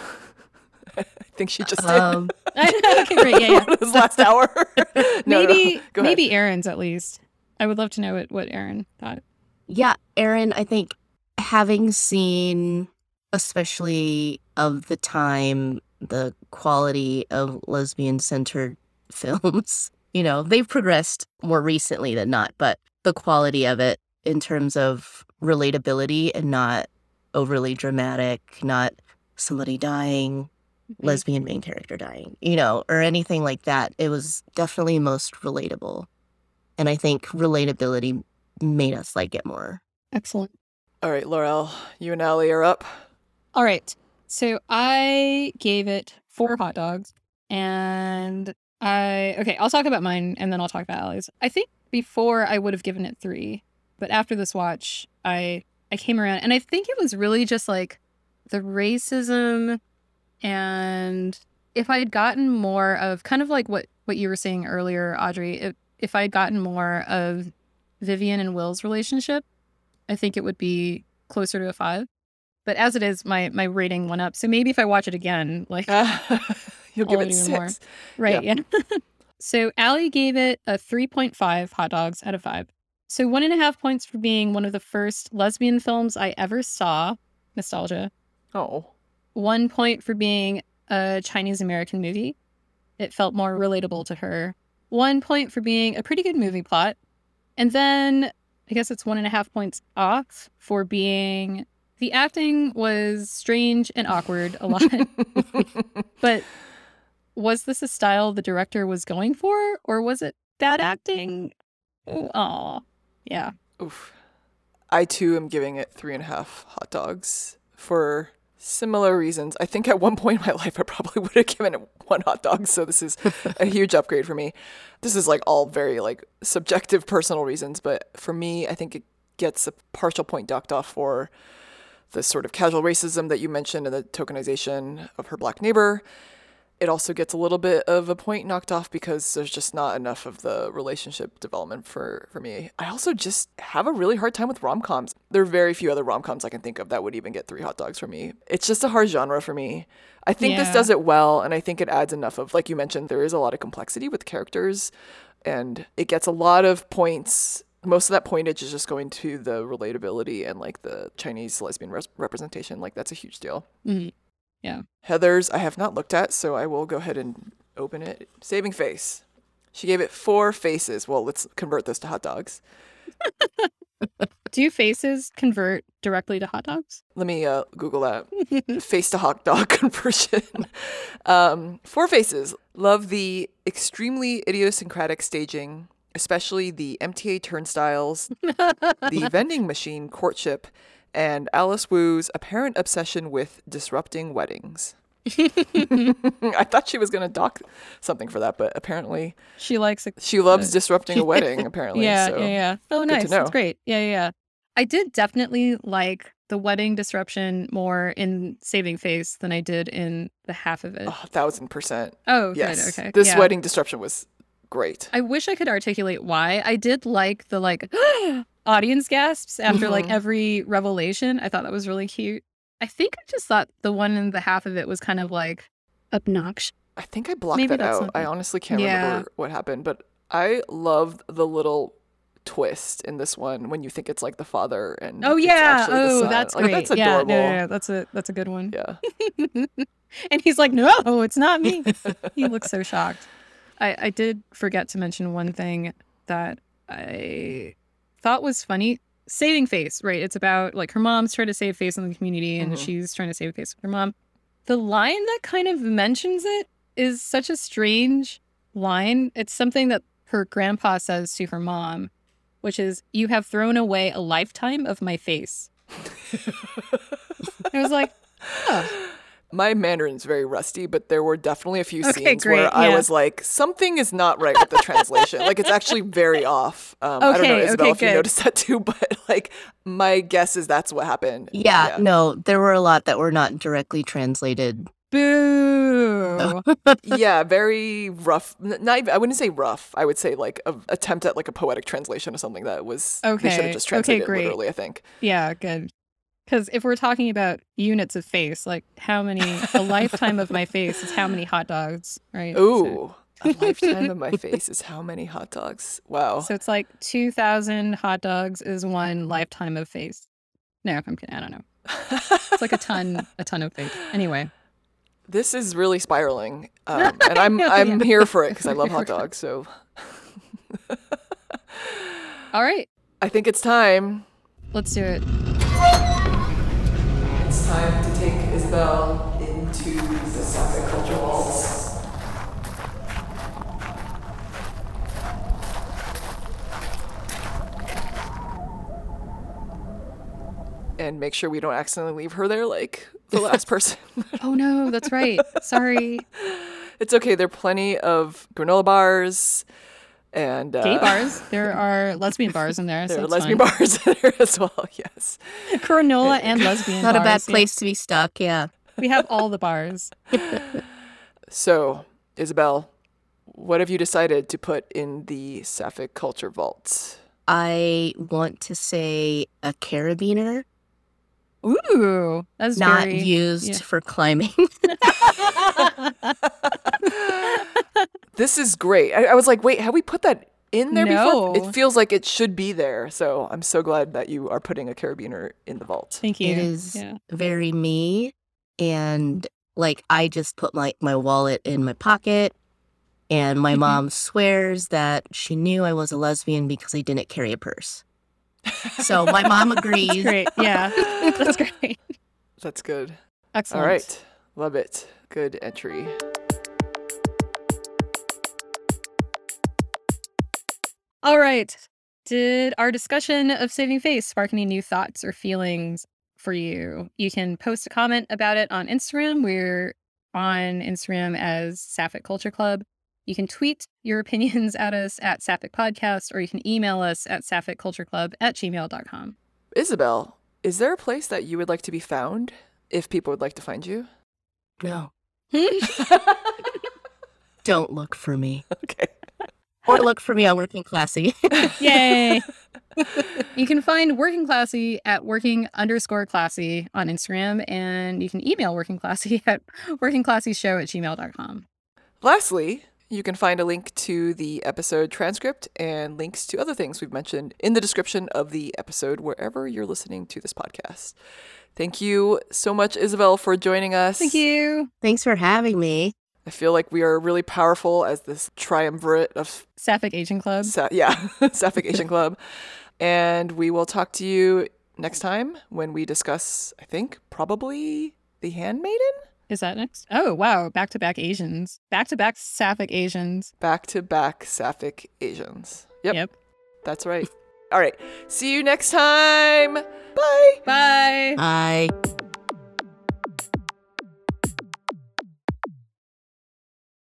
I think she just did. Okay, great. Yeah. This last hour. Maybe Go ahead. Aaron's at least. I would love to know what Aaron thought. Yeah, Aaron, I think having seen, especially of the time, the quality of lesbian-centered films, you know, they've progressed more recently than not, but the quality of it in terms of relatability and not overly dramatic, not somebody dying, lesbian main character dying, you know, or anything like that. It was definitely most relatable. And I think relatability made us like it more. Excellent. All right, Laurel, you and Allie are up. All right. So I gave it 4 hot dogs, and I'll talk about mine and then I'll talk about Allie's. I think before I would have given it 3, but after this watch, I came around, and I think it was really just like the racism, and if I had gotten more of kind of like what what you were saying earlier, Audrey. If I had gotten more of Vivian and Will's relationship, I think it would be closer to a 5. But as it is, my rating went up. So maybe if I watch it again, like you'll give I'll it do 6. more. Right, yeah. So Allie gave it a 3.5 hot dogs out of 5. So 1.5 points for being one of the first lesbian films I ever saw. Nostalgia. Oh. 1 point for being a Chinese American movie. It felt more relatable to her. 1 point for being a pretty good movie plot. And then I guess it's 1.5 points off for being the acting was strange and awkward a lot. But was this a style the director was going for, or was it bad acting? Oh, yeah. Oof. I too am giving it 3.5 hot dogs for similar reasons. I think at one point in my life I probably would have given it 1 hot dog, so this is a huge upgrade for me. This is like all very like subjective personal reasons, but for me I think it gets a partial point docked off for the sort of casual racism that you mentioned and the tokenization of her black neighbor. It also gets a little bit of a point knocked off because there's just not enough of the relationship development for me. I also just have a really hard time with rom-coms. There are very few other rom-coms I can think of that would even get 3 hot dogs for me. It's just a hard genre for me. I think this does it well, and I think it adds enough of, like you mentioned, there is a lot of complexity with characters, and it gets a lot of points. Most of that pointage is just going to the relatability and like the Chinese lesbian representation. Like that's a huge deal. Mm-hmm. Yeah. Heather's I have not looked at, so I will go ahead and open it. Saving Face. She gave it 4 faces. Well, let's convert this to hot dogs. Do faces convert directly to hot dogs? Let me Google that. Face to hot dog conversion. 4 faces. Love the extremely idiosyncratic staging, especially the MTA turnstiles, the vending machine courtship, and Alice Wu's apparent obsession with disrupting weddings. I thought she was going to dock something for that, but apparently she likes it. She loves disrupting a wedding, apparently. Yeah. Oh, nice. That's great. Yeah. I did definitely like the wedding disruption more in Saving Face than I did in the half of it. 1,000%. Oh, yes. Good. Okay. This wedding disruption was great. I wish I could articulate why. I did like the audience gasps after every revelation. I thought that was really cute. I think I just thought the one in the half of it was kind of like obnoxious. I think I blocked that out. I honestly can't remember what happened, but I loved the little twist in this one when you think it's like the father and that's great. That's adorable. Yeah, that's a good one. Yeah. And he's like, no, it's not me. He looks so shocked. I did forget to mention one thing that I thought was funny. Saving face, right? It's about like her mom's trying to save face in the community and she's trying to save face with her mom. The line that kind of mentions it is such a strange line. It's something that her grandpa says to her mom, which is, "You have thrown away a lifetime of my face." I was like, oh. My Mandarin's very rusty, but there were definitely a few scenes where I was like, something is not right with the translation. Like, it's actually very off. I don't know, Isabel, if you noticed that too, but like, my guess is that's what happened. Yeah, no, there were a lot that were not directly translated. Boo. Yeah, very rough. Not even, I wouldn't say rough. I would say like an attempt at like a poetic translation of something that was, they should have just translated it literally, I think. Yeah, good. Because if we're talking about units of face, like a lifetime of my face is how many hot dogs, right? Ooh, a lifetime of my face is how many hot dogs? Wow. So it's like 2,000 hot dogs is one lifetime of face. No, I'm kidding. I don't know. It's like a ton of face. Anyway. This is really spiraling, and I'm here for it because I love hot dogs. So, all right, I think it's time. Let's do it. It's time to take Isabel into the sapphic culture walls. And make sure we don't accidentally leave her there like the last person. Oh no, that's right. Sorry. It's okay. There are plenty of granola bars and gay bars. There are lesbian bars in there. There are lesbian bars in there as well. Yes. Granola and lesbian bars. Not a bad place to be stuck. Yeah. We have all the bars. So, Isabel, what have you decided to put in the Sapphic Culture Vault? I want to say a carabiner, Ooh, that's not very used for climbing. This is great. I was like, wait, have we put that in there before? No. It feels like it should be there. So I'm so glad that you are putting a carabiner in the vault. Thank you. It is Yeah. very me. And like, I just put my wallet in my pocket. And my mom swears that she knew I was a lesbian because I didn't carry a purse. So my mom agrees. Great. Yeah. That's great. That's good. Excellent. All right. Love it. Good entry. All right. Did our discussion of Saving Face spark any new thoughts or feelings for you? You can post a comment about it on Instagram. We're on Instagram as Sapphic Culture Club. You can tweet your opinions at us at Sapphic Podcast, or you can email us at sapphic@gmail.com. Isabel, is there a place that you would like to be found if people would like to find you? No. Don't look for me. Okay. Or look for me on Working Classy. Yay! You can find Working Classy at working_classy on Instagram, and you can email Working Classy at workingclassyshow@gmail.com. Lastly, you can find a link to the episode transcript and links to other things we've mentioned in the description of the episode wherever you're listening to this podcast. Thank you so much, Isabel, for joining us. Thank you. Thanks for having me. I feel like we are really powerful as this triumvirate of Sapphic Asian Club. Sapphic Asian Club. And we will talk to you next time when we discuss, I think, probably The Handmaiden? Is that next? Oh, wow. Back-to-back Asians. Back-to-back Sapphic Asians. Back-to-back Sapphic Asians. Yep. That's right. All right. See you next time. Bye. Bye. Bye.